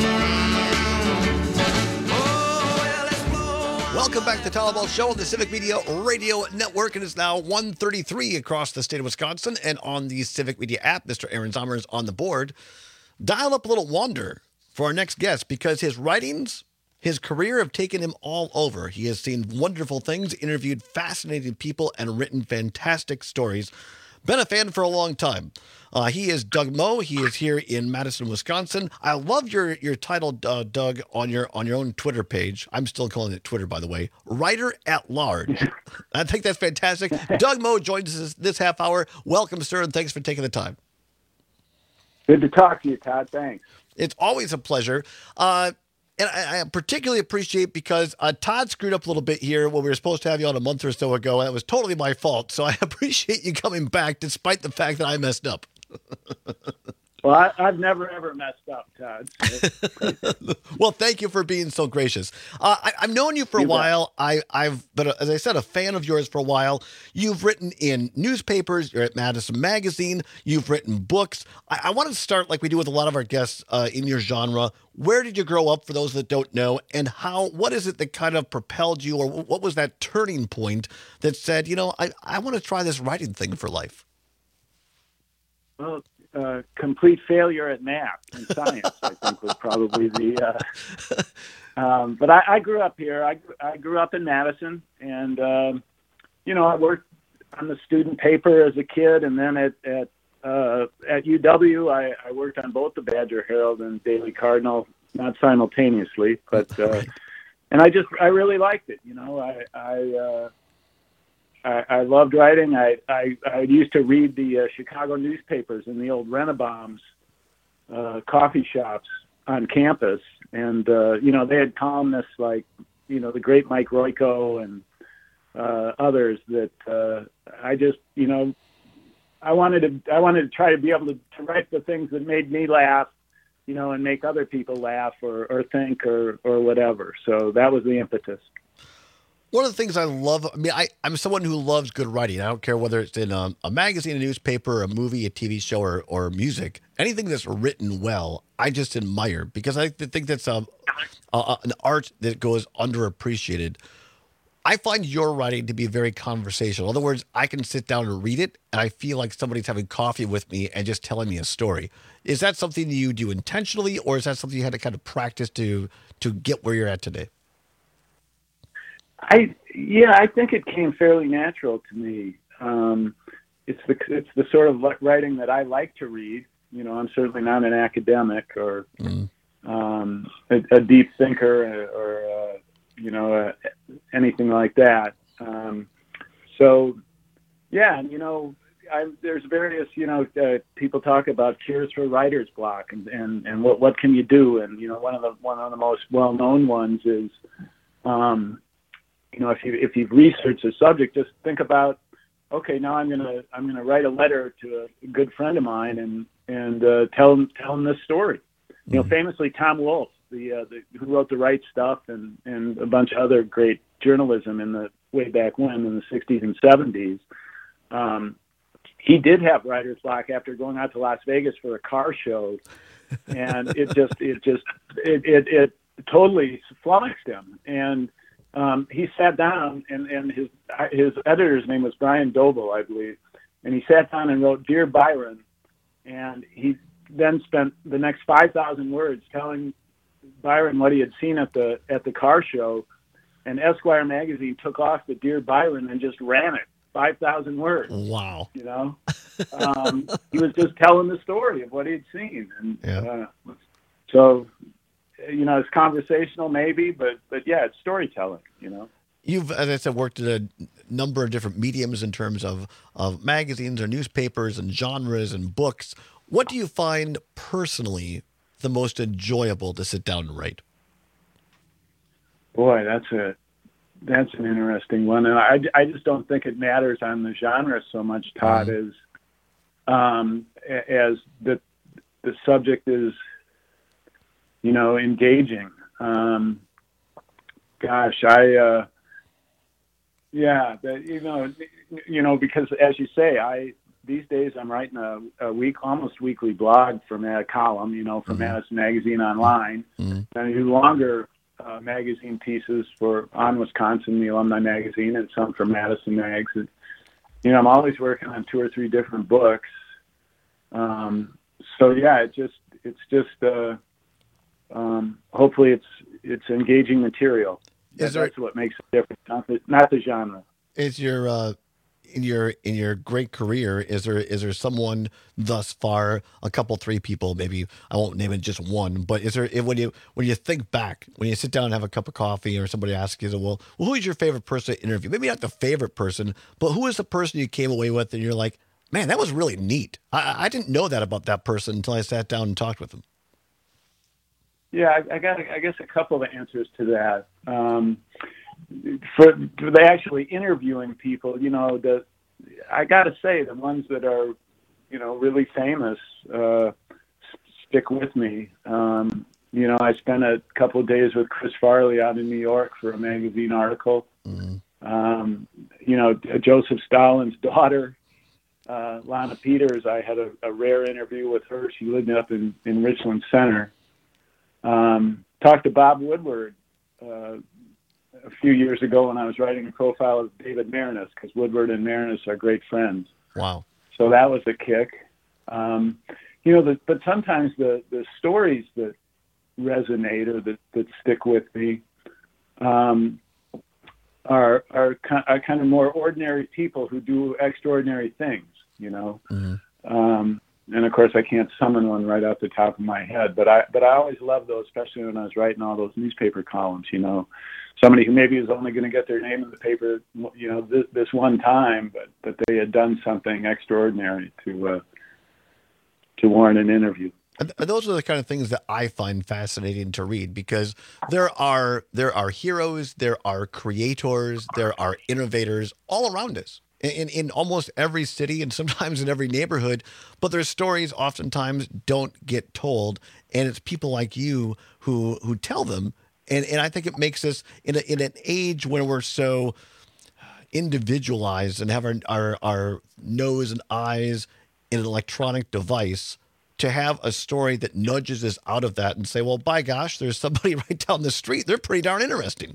Speaker 13: around, around. Oh, well, let's blow.
Speaker 17: Welcome back to the Tyler Ball Show on the Civic Media Radio Network. It is now one thirty-three across the state of Wisconsin, and on the Civic Media app, Mister Aaron Sommer is on the board. Dial up a little wander for our next guest, because his writings, his career have taken him all over. He has seen wonderful things, interviewed fascinating people, and written fantastic stories. Been a fan for a long time. Uh, he is Doug Moe. He is here in Madison, Wisconsin. I love your your title, uh, Doug, on your on your own Twitter page. I'm still calling it Twitter, by the way. Writer at large. I think that's fantastic. Doug Moe joins us this half hour. Welcome, sir, and thanks for taking the time.
Speaker 27: Good to talk to you, Todd. Thanks.
Speaker 17: It's always a pleasure. Uh, And I, I particularly appreciate because uh, Todd screwed up a little bit here when we were supposed to have you on a month or so ago. And it was totally my fault. So I appreciate you coming back despite the fact that I messed up.
Speaker 27: Well, I, I've never, ever messed up, Todd.
Speaker 17: Well, thank you for being so gracious. Uh, I, I've known you for a
Speaker 27: You bet.
Speaker 17: while. I, I've been, a, as I said, a fan of yours for a while. You've written in newspapers. You're at Madison Magazine. You've written books. I, I want to start, like we do with a lot of our guests uh, in your genre. Where did you grow up, for those that don't know, and how? What is it that kind of propelled you, or what was that turning point that said, you know, I, I want to try this writing thing for life?
Speaker 27: Well, uh, complete failure at math and science, I think, was probably the. Uh, um, but I, I grew up here. I, I grew up in Madison, and um, you know, I worked on the student paper as a kid, and then at at uh, at U W, I, I worked on both the Badger Herald and Daily Cardinal, not simultaneously, but uh, and I just I really liked it. You know, I I. Uh, I, I loved writing. I, I, I used to read the uh, Chicago newspapers in the old Renabaum's uh, coffee shops on campus. And, uh, you know, they had columnists like, you know, the great Mike Royko and uh, others that uh, I just, you know, I wanted to I wanted to try to be able to, to write the things that made me laugh, you know, and make other people laugh or, or think or, or whatever. So that was the impetus.
Speaker 17: One of the things I love, I mean, I, I'm someone who loves good writing. I don't care whether it's in a, a magazine, a newspaper, a movie, a T V show, or, or music. Anything that's written well, I just admire because I think that's a, a, an art that goes underappreciated. I find your writing to be very conversational. In other words, I can sit down and read it, and I feel like somebody's having coffee with me and just telling me a story. Is that something you do intentionally, or is that something you had to kind of practice to to get where you're at today?
Speaker 27: I yeah, I think it came fairly natural to me. Um, it's the it's the sort of writing that I like to read. You know, I'm certainly not an academic or mm. um, a, a deep thinker or, or uh, you know uh, anything like that. Um, so yeah, and you know, I, there's various you know uh, people talk about cures for writer's block and, and, and what what can you do? And you know, one of the one of the most well known ones is. Um, You know, if you if you've researched a subject, just think about, okay, now I'm gonna I'm gonna write a letter to a good friend of mine and and uh, tell him tell him this story. Mm-hmm. You know, famously Tom Wolfe, the, uh, the who wrote The Right Stuff and and a bunch of other great journalism in the way back when in the sixties and seventies. Um, he did have writer's block after going out to Las Vegas for a car show, and it just it just it it, it totally flummoxed him and. Um, he sat down, and, and his his editor's name was Brian Doble, I believe, and he sat down and wrote Dear Byron, and he then spent the next five thousand words telling Byron what he had seen at the at the car show, and Esquire magazine took off the Dear Byron and just ran it, five thousand words.
Speaker 17: Wow.
Speaker 27: You know? um, he was just telling the story of what he'd seen. And
Speaker 17: yeah.
Speaker 27: uh, so... You know, it's conversational maybe, but but yeah, it's storytelling, you know.
Speaker 17: You've, as I said, worked at a number of different mediums in terms of, of magazines or newspapers and genres and books. What do you find personally the most enjoyable to sit down and write?
Speaker 27: Boy, that's a that's an interesting one. And I, I just don't think it matters on the genre so much, Todd, mm-hmm. as um, as the the subject is, you know, engaging. Um, gosh, I, uh, yeah, the, you know, you know, because as you say, I, these days I'm writing a, a week, almost weekly blog from a column, you know, from mm-hmm. Madison Magazine Online. Mm-hmm. And I do longer uh, magazine pieces for On Wisconsin, the alumni magazine, and some for Madison Mags. And, you know, I'm always working on two or three different books. Um, so yeah, it just, it's just, uh, Um, hopefully it's it's engaging material. That, there, that's what makes it different, not the, not the genre.
Speaker 17: Is your uh, in your in your great career, is there is there someone thus far, a couple, three people, maybe I won't name it just one, but is there when you when you think back, when you sit down and have a cup of coffee, or somebody asks you, well, well, who is your favorite person to interview? Maybe not the favorite person, but who is the person you came away with and you're like, man, that was really neat. I, I didn't know that about that person until I sat down and talked with them.
Speaker 27: Yeah, I, I got, I guess, a couple of answers to that. Um, for, for the actually interviewing people, you know, the I got to say the ones that are, you know, really famous uh, stick with me. Um, you know, I spent a couple of days with Chris Farley out in New York for a magazine article. Mm-hmm. Um, you know, Joseph Stalin's daughter, uh, Lana Peters. I had a, a rare interview with her. She lived up in, in Richland Center. Um, talked to Bob Woodward uh, a few years ago when I was writing a profile of David Marinus, because Woodward and Marinus are great friends.
Speaker 17: Wow.
Speaker 27: So that was a kick. Um, you know, the, but sometimes the, the stories that resonate or that, that stick with me um, are, are, ki- are kind of more ordinary people who do extraordinary things, you know.
Speaker 17: Mm-hmm.
Speaker 27: Um, and of course, I can't summon one right off the top of my head, but I but I always loved those, especially when I was writing all those newspaper columns. You know, somebody who maybe was only going to get their name in the paper, you know, this, this one time, but but they had done something extraordinary to uh, to warrant an interview.
Speaker 17: And those are the kind of things that I find fascinating to read, because there are there are heroes, there are creators, there are innovators all around us in, in almost every city and sometimes in every neighborhood. But their stories oftentimes don't get told, and it's people like you who who tell them. And and I think it makes us in a, in an age where we're so individualized and have our our, our nose and eyes in an electronic device, to have a story that nudges us out of that and say, well, by gosh, there's somebody right down the street. They're pretty darn interesting.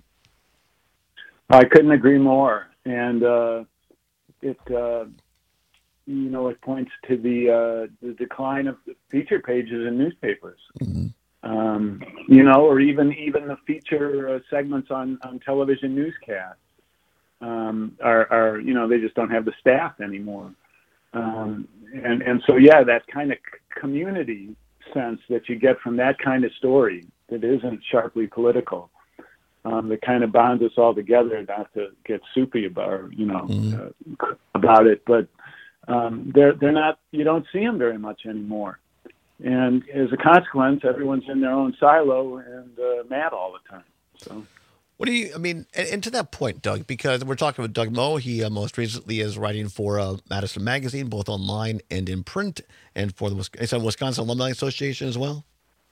Speaker 27: I couldn't agree more. And uh, it, uh, you know, it points to the uh, the decline of the feature pages in newspapers.
Speaker 17: Mm-hmm.
Speaker 27: Um, you know, or even even the feature uh, segments on, on television newscasts um, are, are, you know, they just don't have the staff anymore. Um, and, and so, yeah, that kind of community sense that you get from that kind of story that isn't sharply political, um, that kind of bonds us all together, not to get soupy about, you know,
Speaker 17: mm-hmm.
Speaker 27: uh, about it, but um, they're, they're not, you don't see them very much anymore. And as a consequence, everyone's in their own silo and uh, mad all the time. So.
Speaker 17: What do you, I mean, and, and to that point, Doug, because we're talking with Doug Moe, he uh, most recently is writing for uh, Madison Magazine, both online and in print, and for the Wisconsin, Wisconsin Alumni Association as well.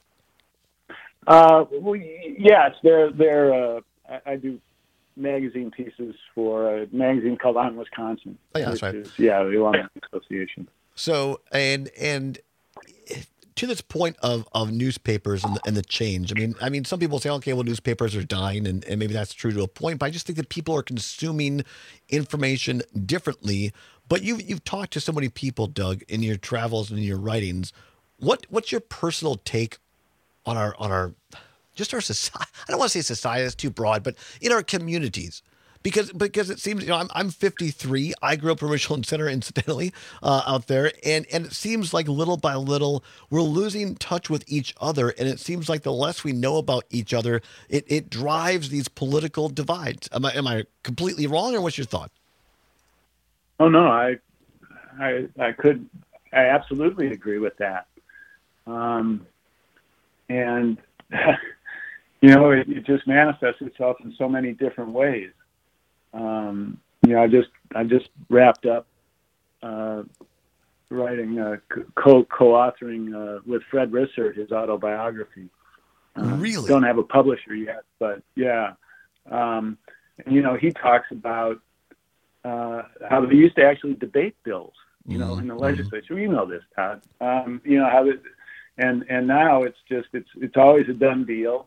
Speaker 27: Uh, well, yes, they're, they're, uh, I, I do magazine pieces for a magazine called On Wisconsin.
Speaker 17: Oh, yeah, that's right.
Speaker 27: Is, yeah, the Alumni Association.
Speaker 17: So, and, and, to this point of, of newspapers and the, and the change, I mean, I mean, some people say, okay, well, newspapers are dying, and, and maybe that's true to a point, but I just think that people are consuming information differently. But you've, you've talked to so many people, Doug, in your travels and in your writings. What what's your personal take on our, on our, just our society? I don't want to say society, that's too broad, but in our communities? Because because it seems, you know, I'm I'm fifty-three. I grew up in Richland Center, incidentally, uh, out there, and and it seems like little by little we're losing touch with each other, and it seems like the less we know about each other, it, it drives these political divides. Am I am I completely wrong, or what's your thought?
Speaker 27: Oh no, I I I could I absolutely agree with that, um, and you know, it, it just manifests itself in so many different ways. Um, you know, I just I just wrapped up uh, writing uh, co co-authoring uh, with Fred Risser his autobiography. Uh,
Speaker 17: really?
Speaker 27: Don't have a publisher yet, but yeah. Um, and, you know, he talks about uh, how they used to actually debate bills, you know, mm-hmm. in the legislature. You know this, Todd. Um, you know how, it, and and now it's just it's it's always a done deal.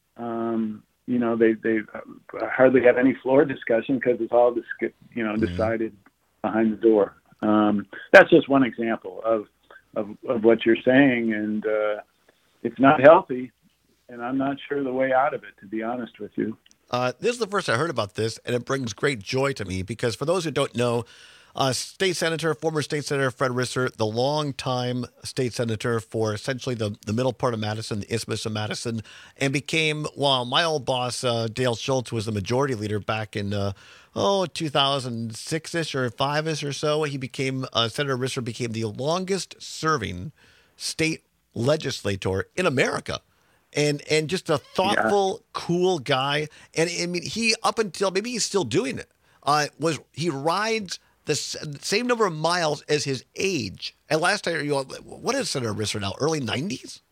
Speaker 27: Um, You know, they they hardly have any floor discussion because it's all, dis- you know, decided mm-hmm. behind the door. Um, that's just one example of, of of what you're saying, and uh, it's not healthy, and I'm not sure the way out of it, to be honest with you.
Speaker 17: Uh, this is the first I heard about this, and it brings great joy to me because for those who don't know, Uh, State Senator, former State Senator Fred Risser, the longtime state senator for essentially the, the middle part of Madison, the Isthmus of Madison, and became, well, my old boss, uh, Dale Schultz, was the majority leader back in, uh, oh, two thousand six-ish or five-ish or so. He became, uh, Senator Risser became the longest serving state legislator in America. And and just a thoughtful, yeah. cool guy. And I mean, he, up until, maybe he's still doing it, uh, was he rides the same number of miles as his age. And last time, you know, what is Senator Risser now? Early nineties?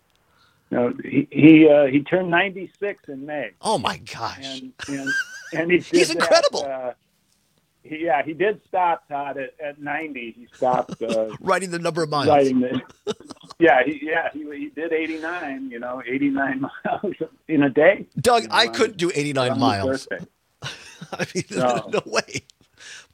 Speaker 27: No, he he, uh, he turned ninety-six in May.
Speaker 17: Oh my gosh!
Speaker 27: And and, and he
Speaker 17: he's incredible.
Speaker 27: That, uh, he, yeah, he did stop, Todd, at, at ninety. He stopped uh,
Speaker 17: writing the number of miles.
Speaker 27: Writing the, yeah, he yeah he he did eighty-nine. You know, eighty-nine miles in a day.
Speaker 17: Doug,
Speaker 27: you know,
Speaker 17: I couldn't do eighty-nine miles.
Speaker 27: Birthday.
Speaker 17: I mean,
Speaker 27: no.
Speaker 17: no way.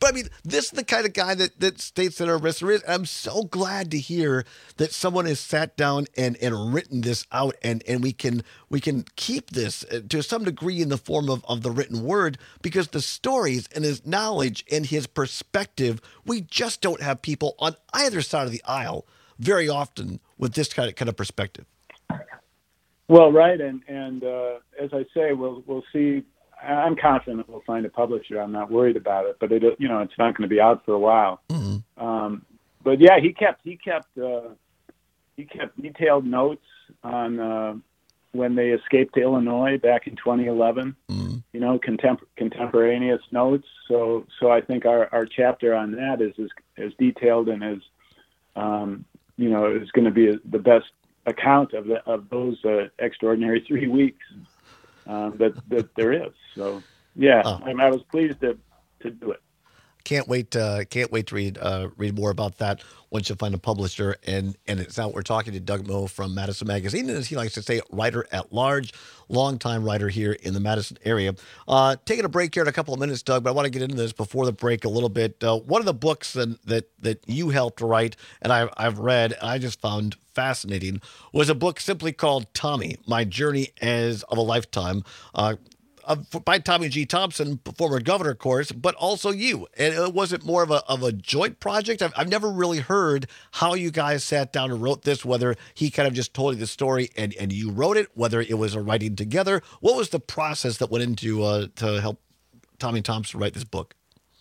Speaker 17: But I mean, this is the kind of guy that, that State Senator Risser is. I'm so glad to hear that someone has sat down and, and written this out, and, and we can we can keep this to some degree in the form of, of the written word, because the stories and his knowledge and his perspective, we just don't have people on either side of the aisle very often with this kind of kind of perspective.
Speaker 27: Well, right, and and uh, as I say, we'll we'll see. I'm confident we'll find a publisher. I'm not worried about it, but it you know it's not going to be out for a while.
Speaker 17: Mm-hmm.
Speaker 27: Um, but yeah, he kept he kept uh, he kept detailed notes on uh, when they escaped to Illinois back in twenty eleven.
Speaker 17: Mm-hmm.
Speaker 27: You know, contem- contemporaneous notes. So so I think our, our chapter on that is as as detailed and as um, you know is going to be the best account of the, of those uh, extraordinary three weeks um, that that there is. So yeah,
Speaker 17: oh.
Speaker 27: I, I was pleased to to do it.
Speaker 17: Can't wait. Uh, can't wait to read uh, read more about that once you find a publisher. And and it's out. We're talking to Doug Moe from Madison Magazine, and as he likes to say, writer at large, longtime writer here in the Madison area. Uh, taking a break here in a couple of minutes, Doug. But I want to get into this before the break a little bit. Uh, one of the books that that, that you helped write, and I've I've read, and I just found fascinating, was a book simply called Tommy: My Journey as of a Lifetime. Uh, Uh, by Tommy G. Thompson, former governor, of course, but also you. And uh, was it more of a of a joint project? I've, I've never really heard how you guys sat down and wrote this, whether he kind of just told you the story and, and you wrote it, whether it was a writing together. What was the process that went into uh, to help Tommy Thompson write this book?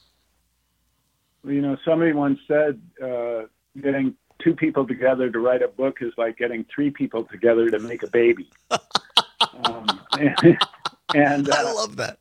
Speaker 27: You know, somebody once said uh, getting two people together to write a book is like getting three people together to make a baby. um, and, And uh,
Speaker 17: I love that.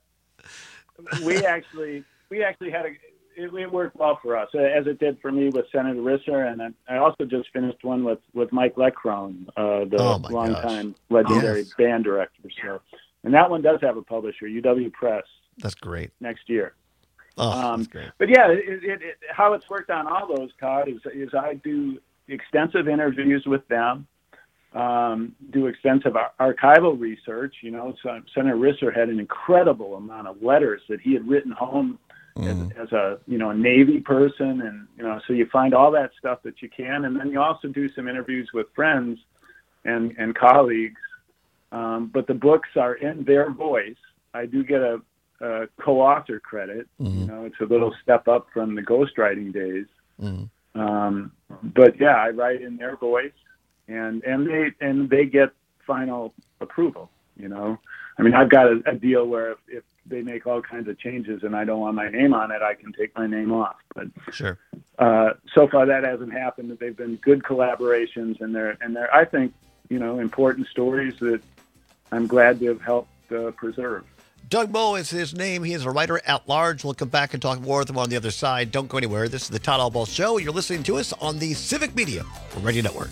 Speaker 27: we actually we actually had a it, it worked well for us, as it did for me with Senator Risser, and I also just finished one with, with Mike Leckrone, uh, the
Speaker 17: oh
Speaker 27: longtime legendary
Speaker 17: yes.
Speaker 27: band director. So, and that one does have a publisher, U W Press.
Speaker 17: That's great.
Speaker 27: Next year.
Speaker 17: Oh,
Speaker 27: um,
Speaker 17: that's great.
Speaker 27: But yeah, it, it, it, how it's worked on all those, Todd, is is I do extensive interviews with them. Um, do extensive ar- archival research. You know, so Senator Risser had an incredible amount of letters that he had written home mm. as, as a, you know, a Navy person. And, you know, so you find all that stuff that you can. And then you also do some interviews with friends and, and colleagues. Um, but the books are in their voice. I do get a, a co-author credit. Mm. You know, it's a little step up from the ghostwriting days. Mm. Um, but yeah, I write in their voice. And and they and they get final approval. You know, I mean, I've got a, a deal where if, if they make all kinds of changes and I don't want my name on it, I can take my name off. But
Speaker 17: sure,
Speaker 27: uh, so far that hasn't happened. They've been good collaborations, and they're and they're I think you know important stories that I'm glad to have helped uh, preserve.
Speaker 17: Doug Moe is his name. He is a writer at large. We'll come back and talk more with him on the other side. Don't go anywhere. This is the Todd Albaugh Show. You're listening to us on the Civic Media Radio Network.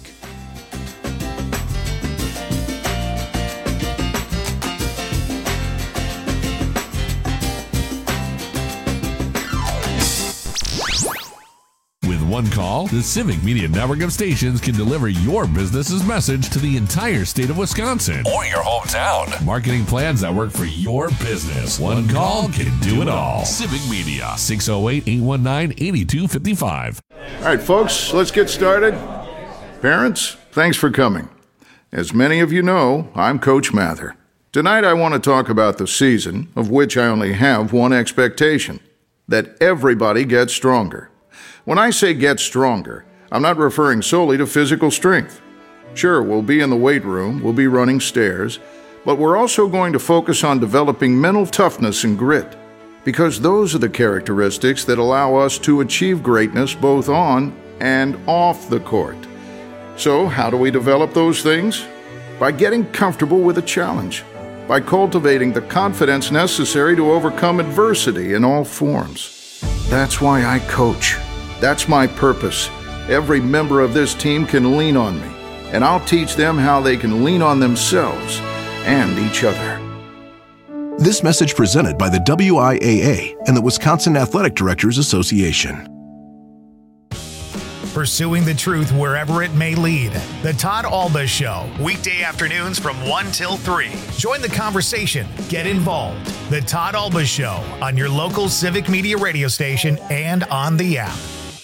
Speaker 11: One call, the Civic Media Network of stations can deliver your business's message to the entire state of Wisconsin or your hometown. Marketing plans that work for your business. One call can do it all. Civic Media, six oh eight, eight one nine, eight two five five.
Speaker 24: All right, folks, let's get started. Parents, thanks for coming. As many of you know, I'm Coach Mather. Tonight I want to talk about the season, of which I only have one expectation, that everybody gets stronger. When I say get stronger, I'm not referring solely to physical strength. Sure, we'll be in the weight room, we'll be running stairs, but we're also going to focus on developing mental toughness and grit, because those are the characteristics that allow us to achieve greatness both on and off the court. So, how do we develop those things? By getting comfortable with a challenge, by cultivating the confidence necessary to overcome adversity in all forms. That's why I coach. That's my purpose. Every member of this team can lean on me, and I'll teach them how they can lean on themselves and each other.
Speaker 10: This message presented by the W I A A and the Wisconsin Athletic Directors Association.
Speaker 12: pursuing the truth wherever it may lead. The Todd Alba Show, weekday afternoons from one till three. Join the conversation. Get involved. The Todd Alba Show on your local Civic Media radio station and on the app.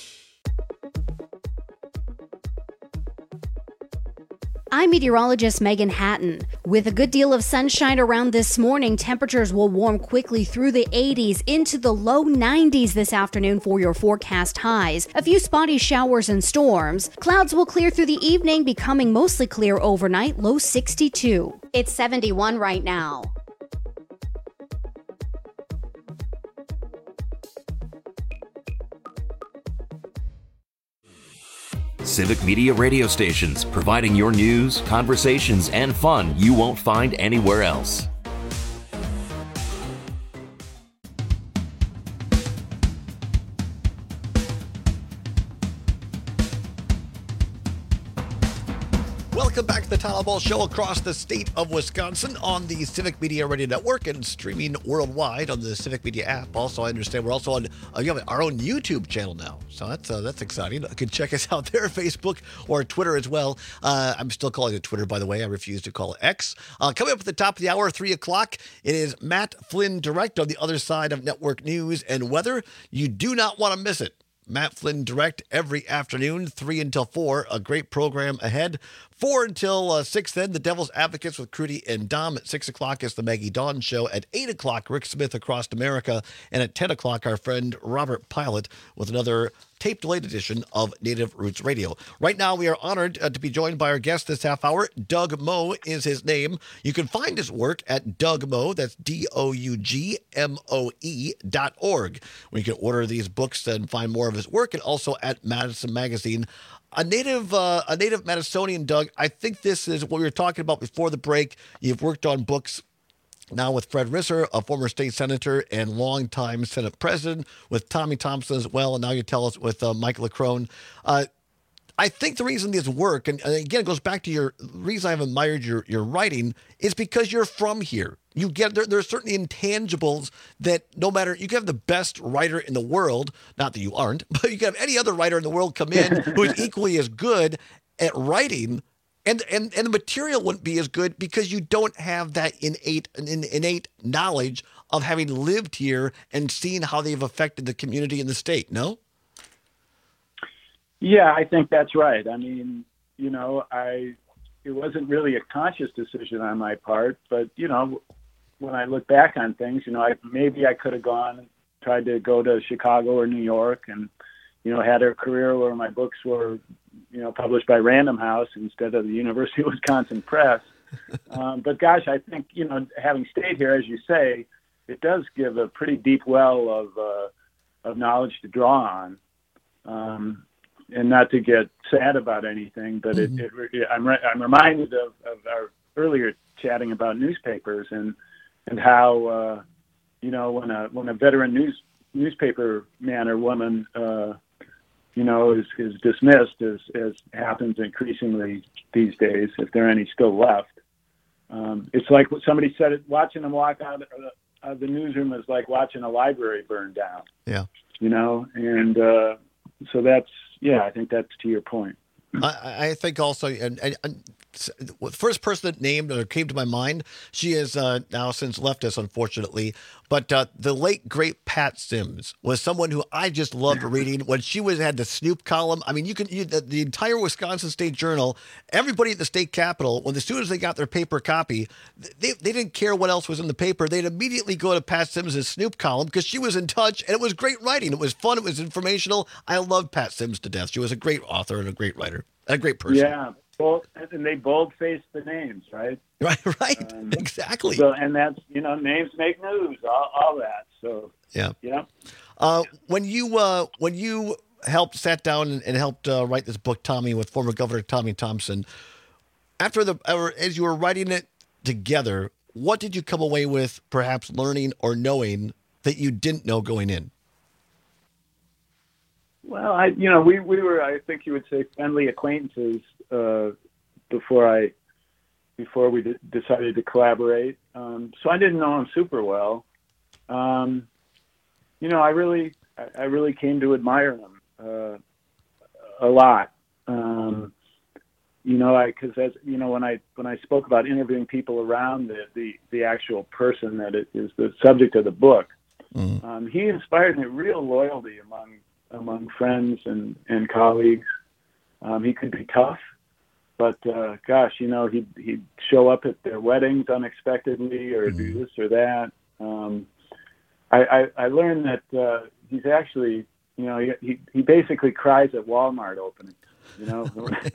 Speaker 3: I'm meteorologist Megan Hatton. With a good deal of sunshine around this morning, temperatures will warm quickly through the eighties into the low nineties this afternoon for your forecast highs. A few spotty showers and storms. Clouds will clear through the evening, becoming mostly clear overnight, low sixty-two. It's seventy-one right now.
Speaker 22: Civic Media radio stations, providing your news, conversations, and fun you won't find anywhere else.
Speaker 17: Welcome back to the Todd Ball Show across the state of Wisconsin on the Civic Media Radio Network and streaming worldwide on the Civic Media app. Also, I understand we're also on uh, you have our own YouTube channel now, so that's uh, that's exciting. You can check us out there, Facebook or Twitter as well. Uh, I'm still calling it Twitter, by the way. I refuse to call it X. Uh, coming up at the top of the hour, three o'clock, it is Matt Flynn Direct on the other side of network news and weather. You do not want to miss it. Matt Flynn Direct every afternoon, three until four. A great program ahead. Four until uh, six then, the Devil's Advocates with Crudy and Dom. At six o'clock is the Maggie Dawn Show. At eight o'clock, Rick Smith Across America. And at ten o'clock, our friend Robert Pilot with another tape-delayed edition of Native Roots Radio. Right now, we are honored uh, to be joined by our guest this half hour. Doug Moe is his name. You can find his work at Doug Moe, that's D O U G M O E dot org, where you can order these books and find more of his work, and also at Madison Magazine. A native, uh, a native Madisonian, Doug, I think this is what we were talking about before the break. You've worked on books now with Fred Risser, a former state senator and longtime Senate president, with Tommy Thompson as well, and now you tell us with uh, Mike LaCrone. Uh, I think the reason these work, and, and again, it goes back to your the reason I've admired your your writing, is because you're from here. You get there. There are certain intangibles that no matter you can have the best writer in the world, not that you aren't, but you can have any other writer in the world come in who is equally as good at writing, and and and the material wouldn't be as good because you don't have that innate innate knowledge of having lived here and seen how they've affected the community in the state. No.
Speaker 27: Yeah, I think that's right. I mean, you know, I it wasn't really a conscious decision on my part, but you know, when I look back on things, you know, I, maybe I could have gone and tried to go to Chicago or New York and, you know, had a career where my books were, you know, published by Random House instead of the University of Wisconsin Press. um, but gosh, I think, you know, having stayed here, as you say, it does give a pretty deep well of uh, of knowledge to draw on. Um, and not to get sad about anything, but mm-hmm. it, it, I'm, re- I'm reminded of, of our earlier chatting about newspapers and and how uh, you know when a when a veteran news newspaper man or woman uh, you know is, is dismissed, as as happens increasingly these days, if there are any still left. Um, it's like what somebody said, it, watching them walk out of the, of the newsroom is like watching a library burn down.
Speaker 17: Yeah,
Speaker 27: you know, and uh, so that's. Yeah, I think that's to your point.
Speaker 17: I, I think also, and, and, and the first person that named or came to my mind, she has uh, now since left us, unfortunately, but uh, the late, great Pat Sims was someone who I just loved reading. When she was had the Snoop column, I mean, you can you, the, the entire Wisconsin State Journal, everybody at the state capitol, when as soon as they got their paper copy, they, they didn't care what else was in the paper. They'd immediately go to Pat Sims' Snoop column because she was in touch, and it was great writing. It was fun. It was informational. I loved Pat Sims to death. She was a great author and a great writer. A great person.
Speaker 27: Yeah, bold, and they bold-faced the names, right?
Speaker 17: Right, right, um, exactly.
Speaker 27: So, and that's, you know, names make news, all, all that. So,
Speaker 17: yeah,
Speaker 27: yeah.
Speaker 17: Uh, when you uh, when you helped sat down and, and helped uh, write this book, Tommy, with former Governor Tommy Thompson, after the or as you were writing it together, what did you come away with, perhaps learning or knowing that you didn't know going in?
Speaker 27: Well, I, you know, we, we were, I think you would say, friendly acquaintances uh, before I, before we d- decided to collaborate. Um, so I didn't know him super well. Um, you know, I really, I, I really came to admire him uh, a lot. Um, you know, I because as you know, when I when I spoke about interviewing people around the the, the actual person that is the subject of the book,
Speaker 17: mm.
Speaker 27: um, he inspired me real loyalty among among friends and and colleagues. Um, he could be tough, but uh, gosh, you know, he'd he'd show up at their weddings unexpectedly, or mm. do this or that. Um, I, I I learned that uh, he's actually, you know, he he basically cries at Walmart opening. You know,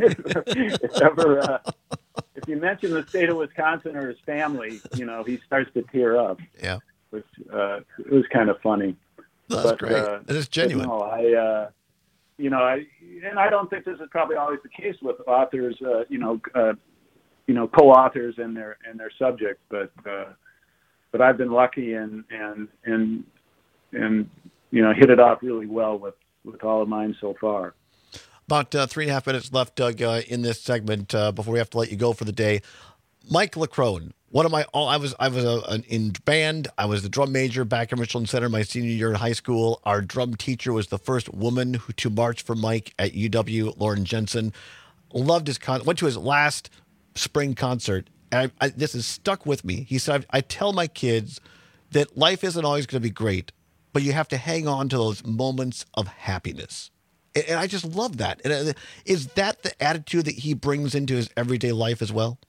Speaker 27: if ever uh, if you mention the state of Wisconsin or his family, you know, he starts to tear up.
Speaker 17: Yeah,
Speaker 27: which uh, it was kind of funny.
Speaker 17: That's
Speaker 27: but,
Speaker 17: great.
Speaker 27: Uh,
Speaker 17: it is genuine.
Speaker 27: No, I, uh, you know, I and I don't think this is probably always the case with authors. Uh, you know, uh, you know, co-authors and their and their subject, but uh, but I've been lucky and and and and you know hit it off really well with with all of mine so far.
Speaker 17: About uh, three and a half minutes left, Doug, uh, in this segment uh, before we have to let you go for the day. Mike LaCrone, one of my, all I was, I was a, an, in band. I was the drum major back in Richland Center my senior year in high school. Our drum teacher was the first woman who to march for Mike at U W, Lauren Jensen. Loved his con. Went to his last spring concert. And I, I, this has stuck with me. He said, I, I tell my kids that life isn't always going to be great, but you have to hang on to those moments of happiness. And I just love that. And is that the attitude that he brings into his everyday life as well?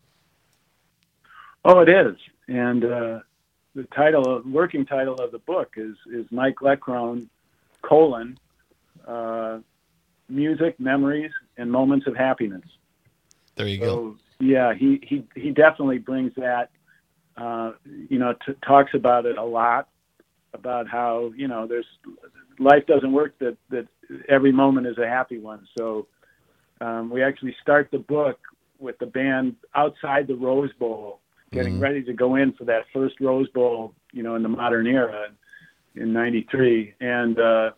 Speaker 27: Oh, it is. And uh, the title, working title of the book is is Mike LaCrone, colon, uh, music, memories, and moments of happiness.
Speaker 17: There you
Speaker 27: so,
Speaker 17: go.
Speaker 27: Yeah, he, he, he definitely brings that, uh, you know, t- talks about it a lot, about how, you know, there's life doesn't work that, that every moment is a happy one. So um, we actually start the book with the band outside the Rose Bowl, getting mm-hmm. ready to go in for that first Rose Bowl, you know, in the modern era in ninety-three. And, uh,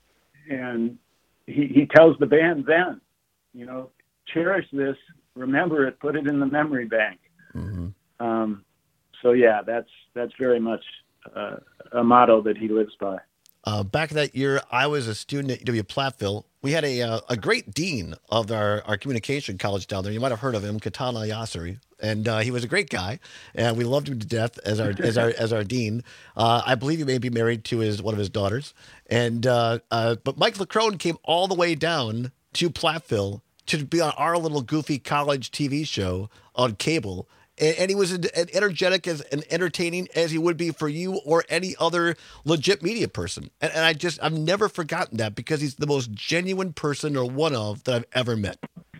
Speaker 27: and he, he tells the band then, you know, cherish this, remember it, put it in the memory bank.
Speaker 17: Mm-hmm.
Speaker 27: Um, so yeah, that's, that's very much uh, a motto that he lives by.
Speaker 17: Uh, back that year, I was a student at U W Platteville. We had a uh, a great dean of our, our communication college down there. You might have heard of him, Katana Yasseri, and uh, he was a great guy, and we loved him to death as our as our as our dean. Uh, I believe he may be married to his one of his daughters. And uh, uh, but Mike LaCrone came all the way down to Platteville to be on our little goofy college T V show on cable. And, and he was as energetic as and entertaining as he would be for you or any other legit media person. And, and I just, I've never forgotten that because he's the most genuine person or one of that I've ever met.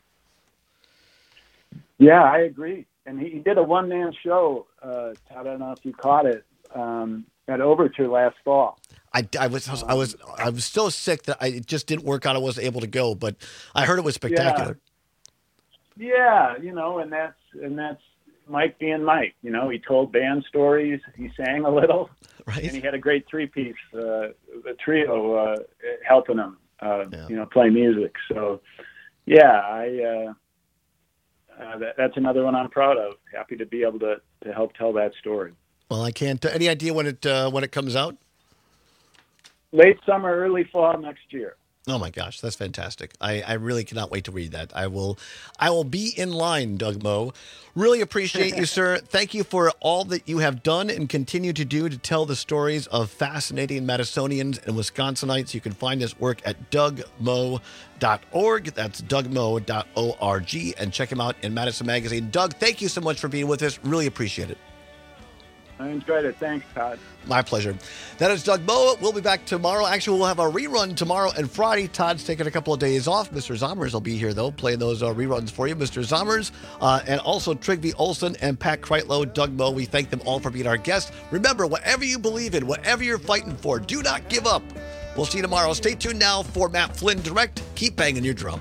Speaker 27: Yeah, I agree. And he, he did a one-man show, uh, I don't know if you caught it, um, at Overture last fall.
Speaker 17: I, I was I was I was so sick that I it just didn't work out. I wasn't able to go, but I heard it was spectacular.
Speaker 27: Yeah, yeah you know, and that's and that's Mike being Mike. You know, he told band stories, he sang a little,
Speaker 17: right?
Speaker 27: And he had a great three-piece, uh, a trio uh, helping him, uh,
Speaker 17: yeah.
Speaker 27: you know, play music. So, yeah, I uh, uh, that, that's another one I'm proud of. Happy to be able to to help tell that story.
Speaker 17: Well, I can't. Uh, any idea when it uh, when it comes out?
Speaker 27: Late summer, early fall next year.
Speaker 17: Oh my gosh, that's fantastic. I, I really cannot wait to read that. I will I will be in line, Doug Moe. Really appreciate you, sir. Thank you for all that you have done and continue to do to tell the stories of fascinating Madisonians and Wisconsinites. You can find his work at doug moe dot org. That's doug moe dot org. And check him out in Madison Magazine. Doug, thank you so much for being with us. Really appreciate it.
Speaker 27: I enjoyed it. Thanks, Todd.
Speaker 17: My pleasure. That is Doug Moe. We'll be back tomorrow. Actually, we'll have a rerun tomorrow and Friday. Todd's taking a couple of days off. Mister Zommers will be here, though, playing those uh, reruns for you. Mister Zommers, uh, and also Trigby Olson and Pat Kreitlow, Doug Moe. We thank them all for being our guests. Remember, whatever you believe in, whatever you're fighting for, do not give up. We'll see you tomorrow. Stay tuned now for Matt Flynn Direct. Keep banging your drum.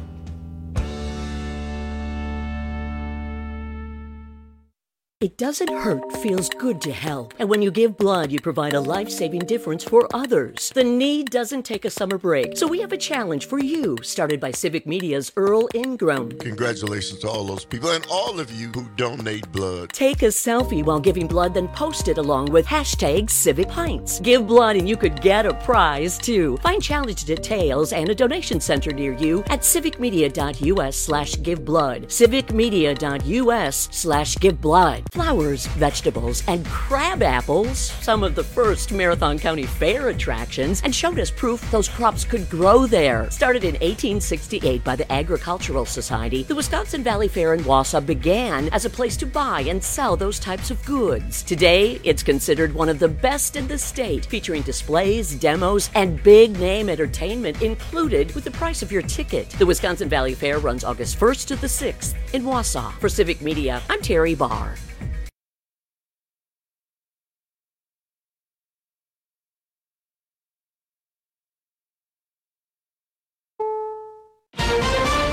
Speaker 8: It doesn't hurt, feels good to help. And when you give blood, you provide a life-saving difference for others. The need doesn't take a summer break. So we have a challenge for you, started by Civic Media's Earl Ingram.
Speaker 9: Congratulations to all those people and all of you who donate blood.
Speaker 8: Take a selfie while giving blood, then post it along with hashtag Civic Pints. Give blood and you could get a prize too. Find challenge details and a donation center near you at civicmedia.us slash give blood. civicmedia.us slash give blood. Flowers, vegetables, and crab apples, some of the first Marathon County Fair attractions, and showed us proof those crops could grow there. Started in eighteen sixty-eight by the Agricultural Society, the Wisconsin Valley Fair in Wausau began as a place to buy and sell those types of goods. Today, it's considered one of the best in the state, featuring displays, demos, and big-name entertainment included with the price of your ticket. The Wisconsin Valley Fair runs August first to the sixth in Wausau. For Civic Media, I'm Terry Barr.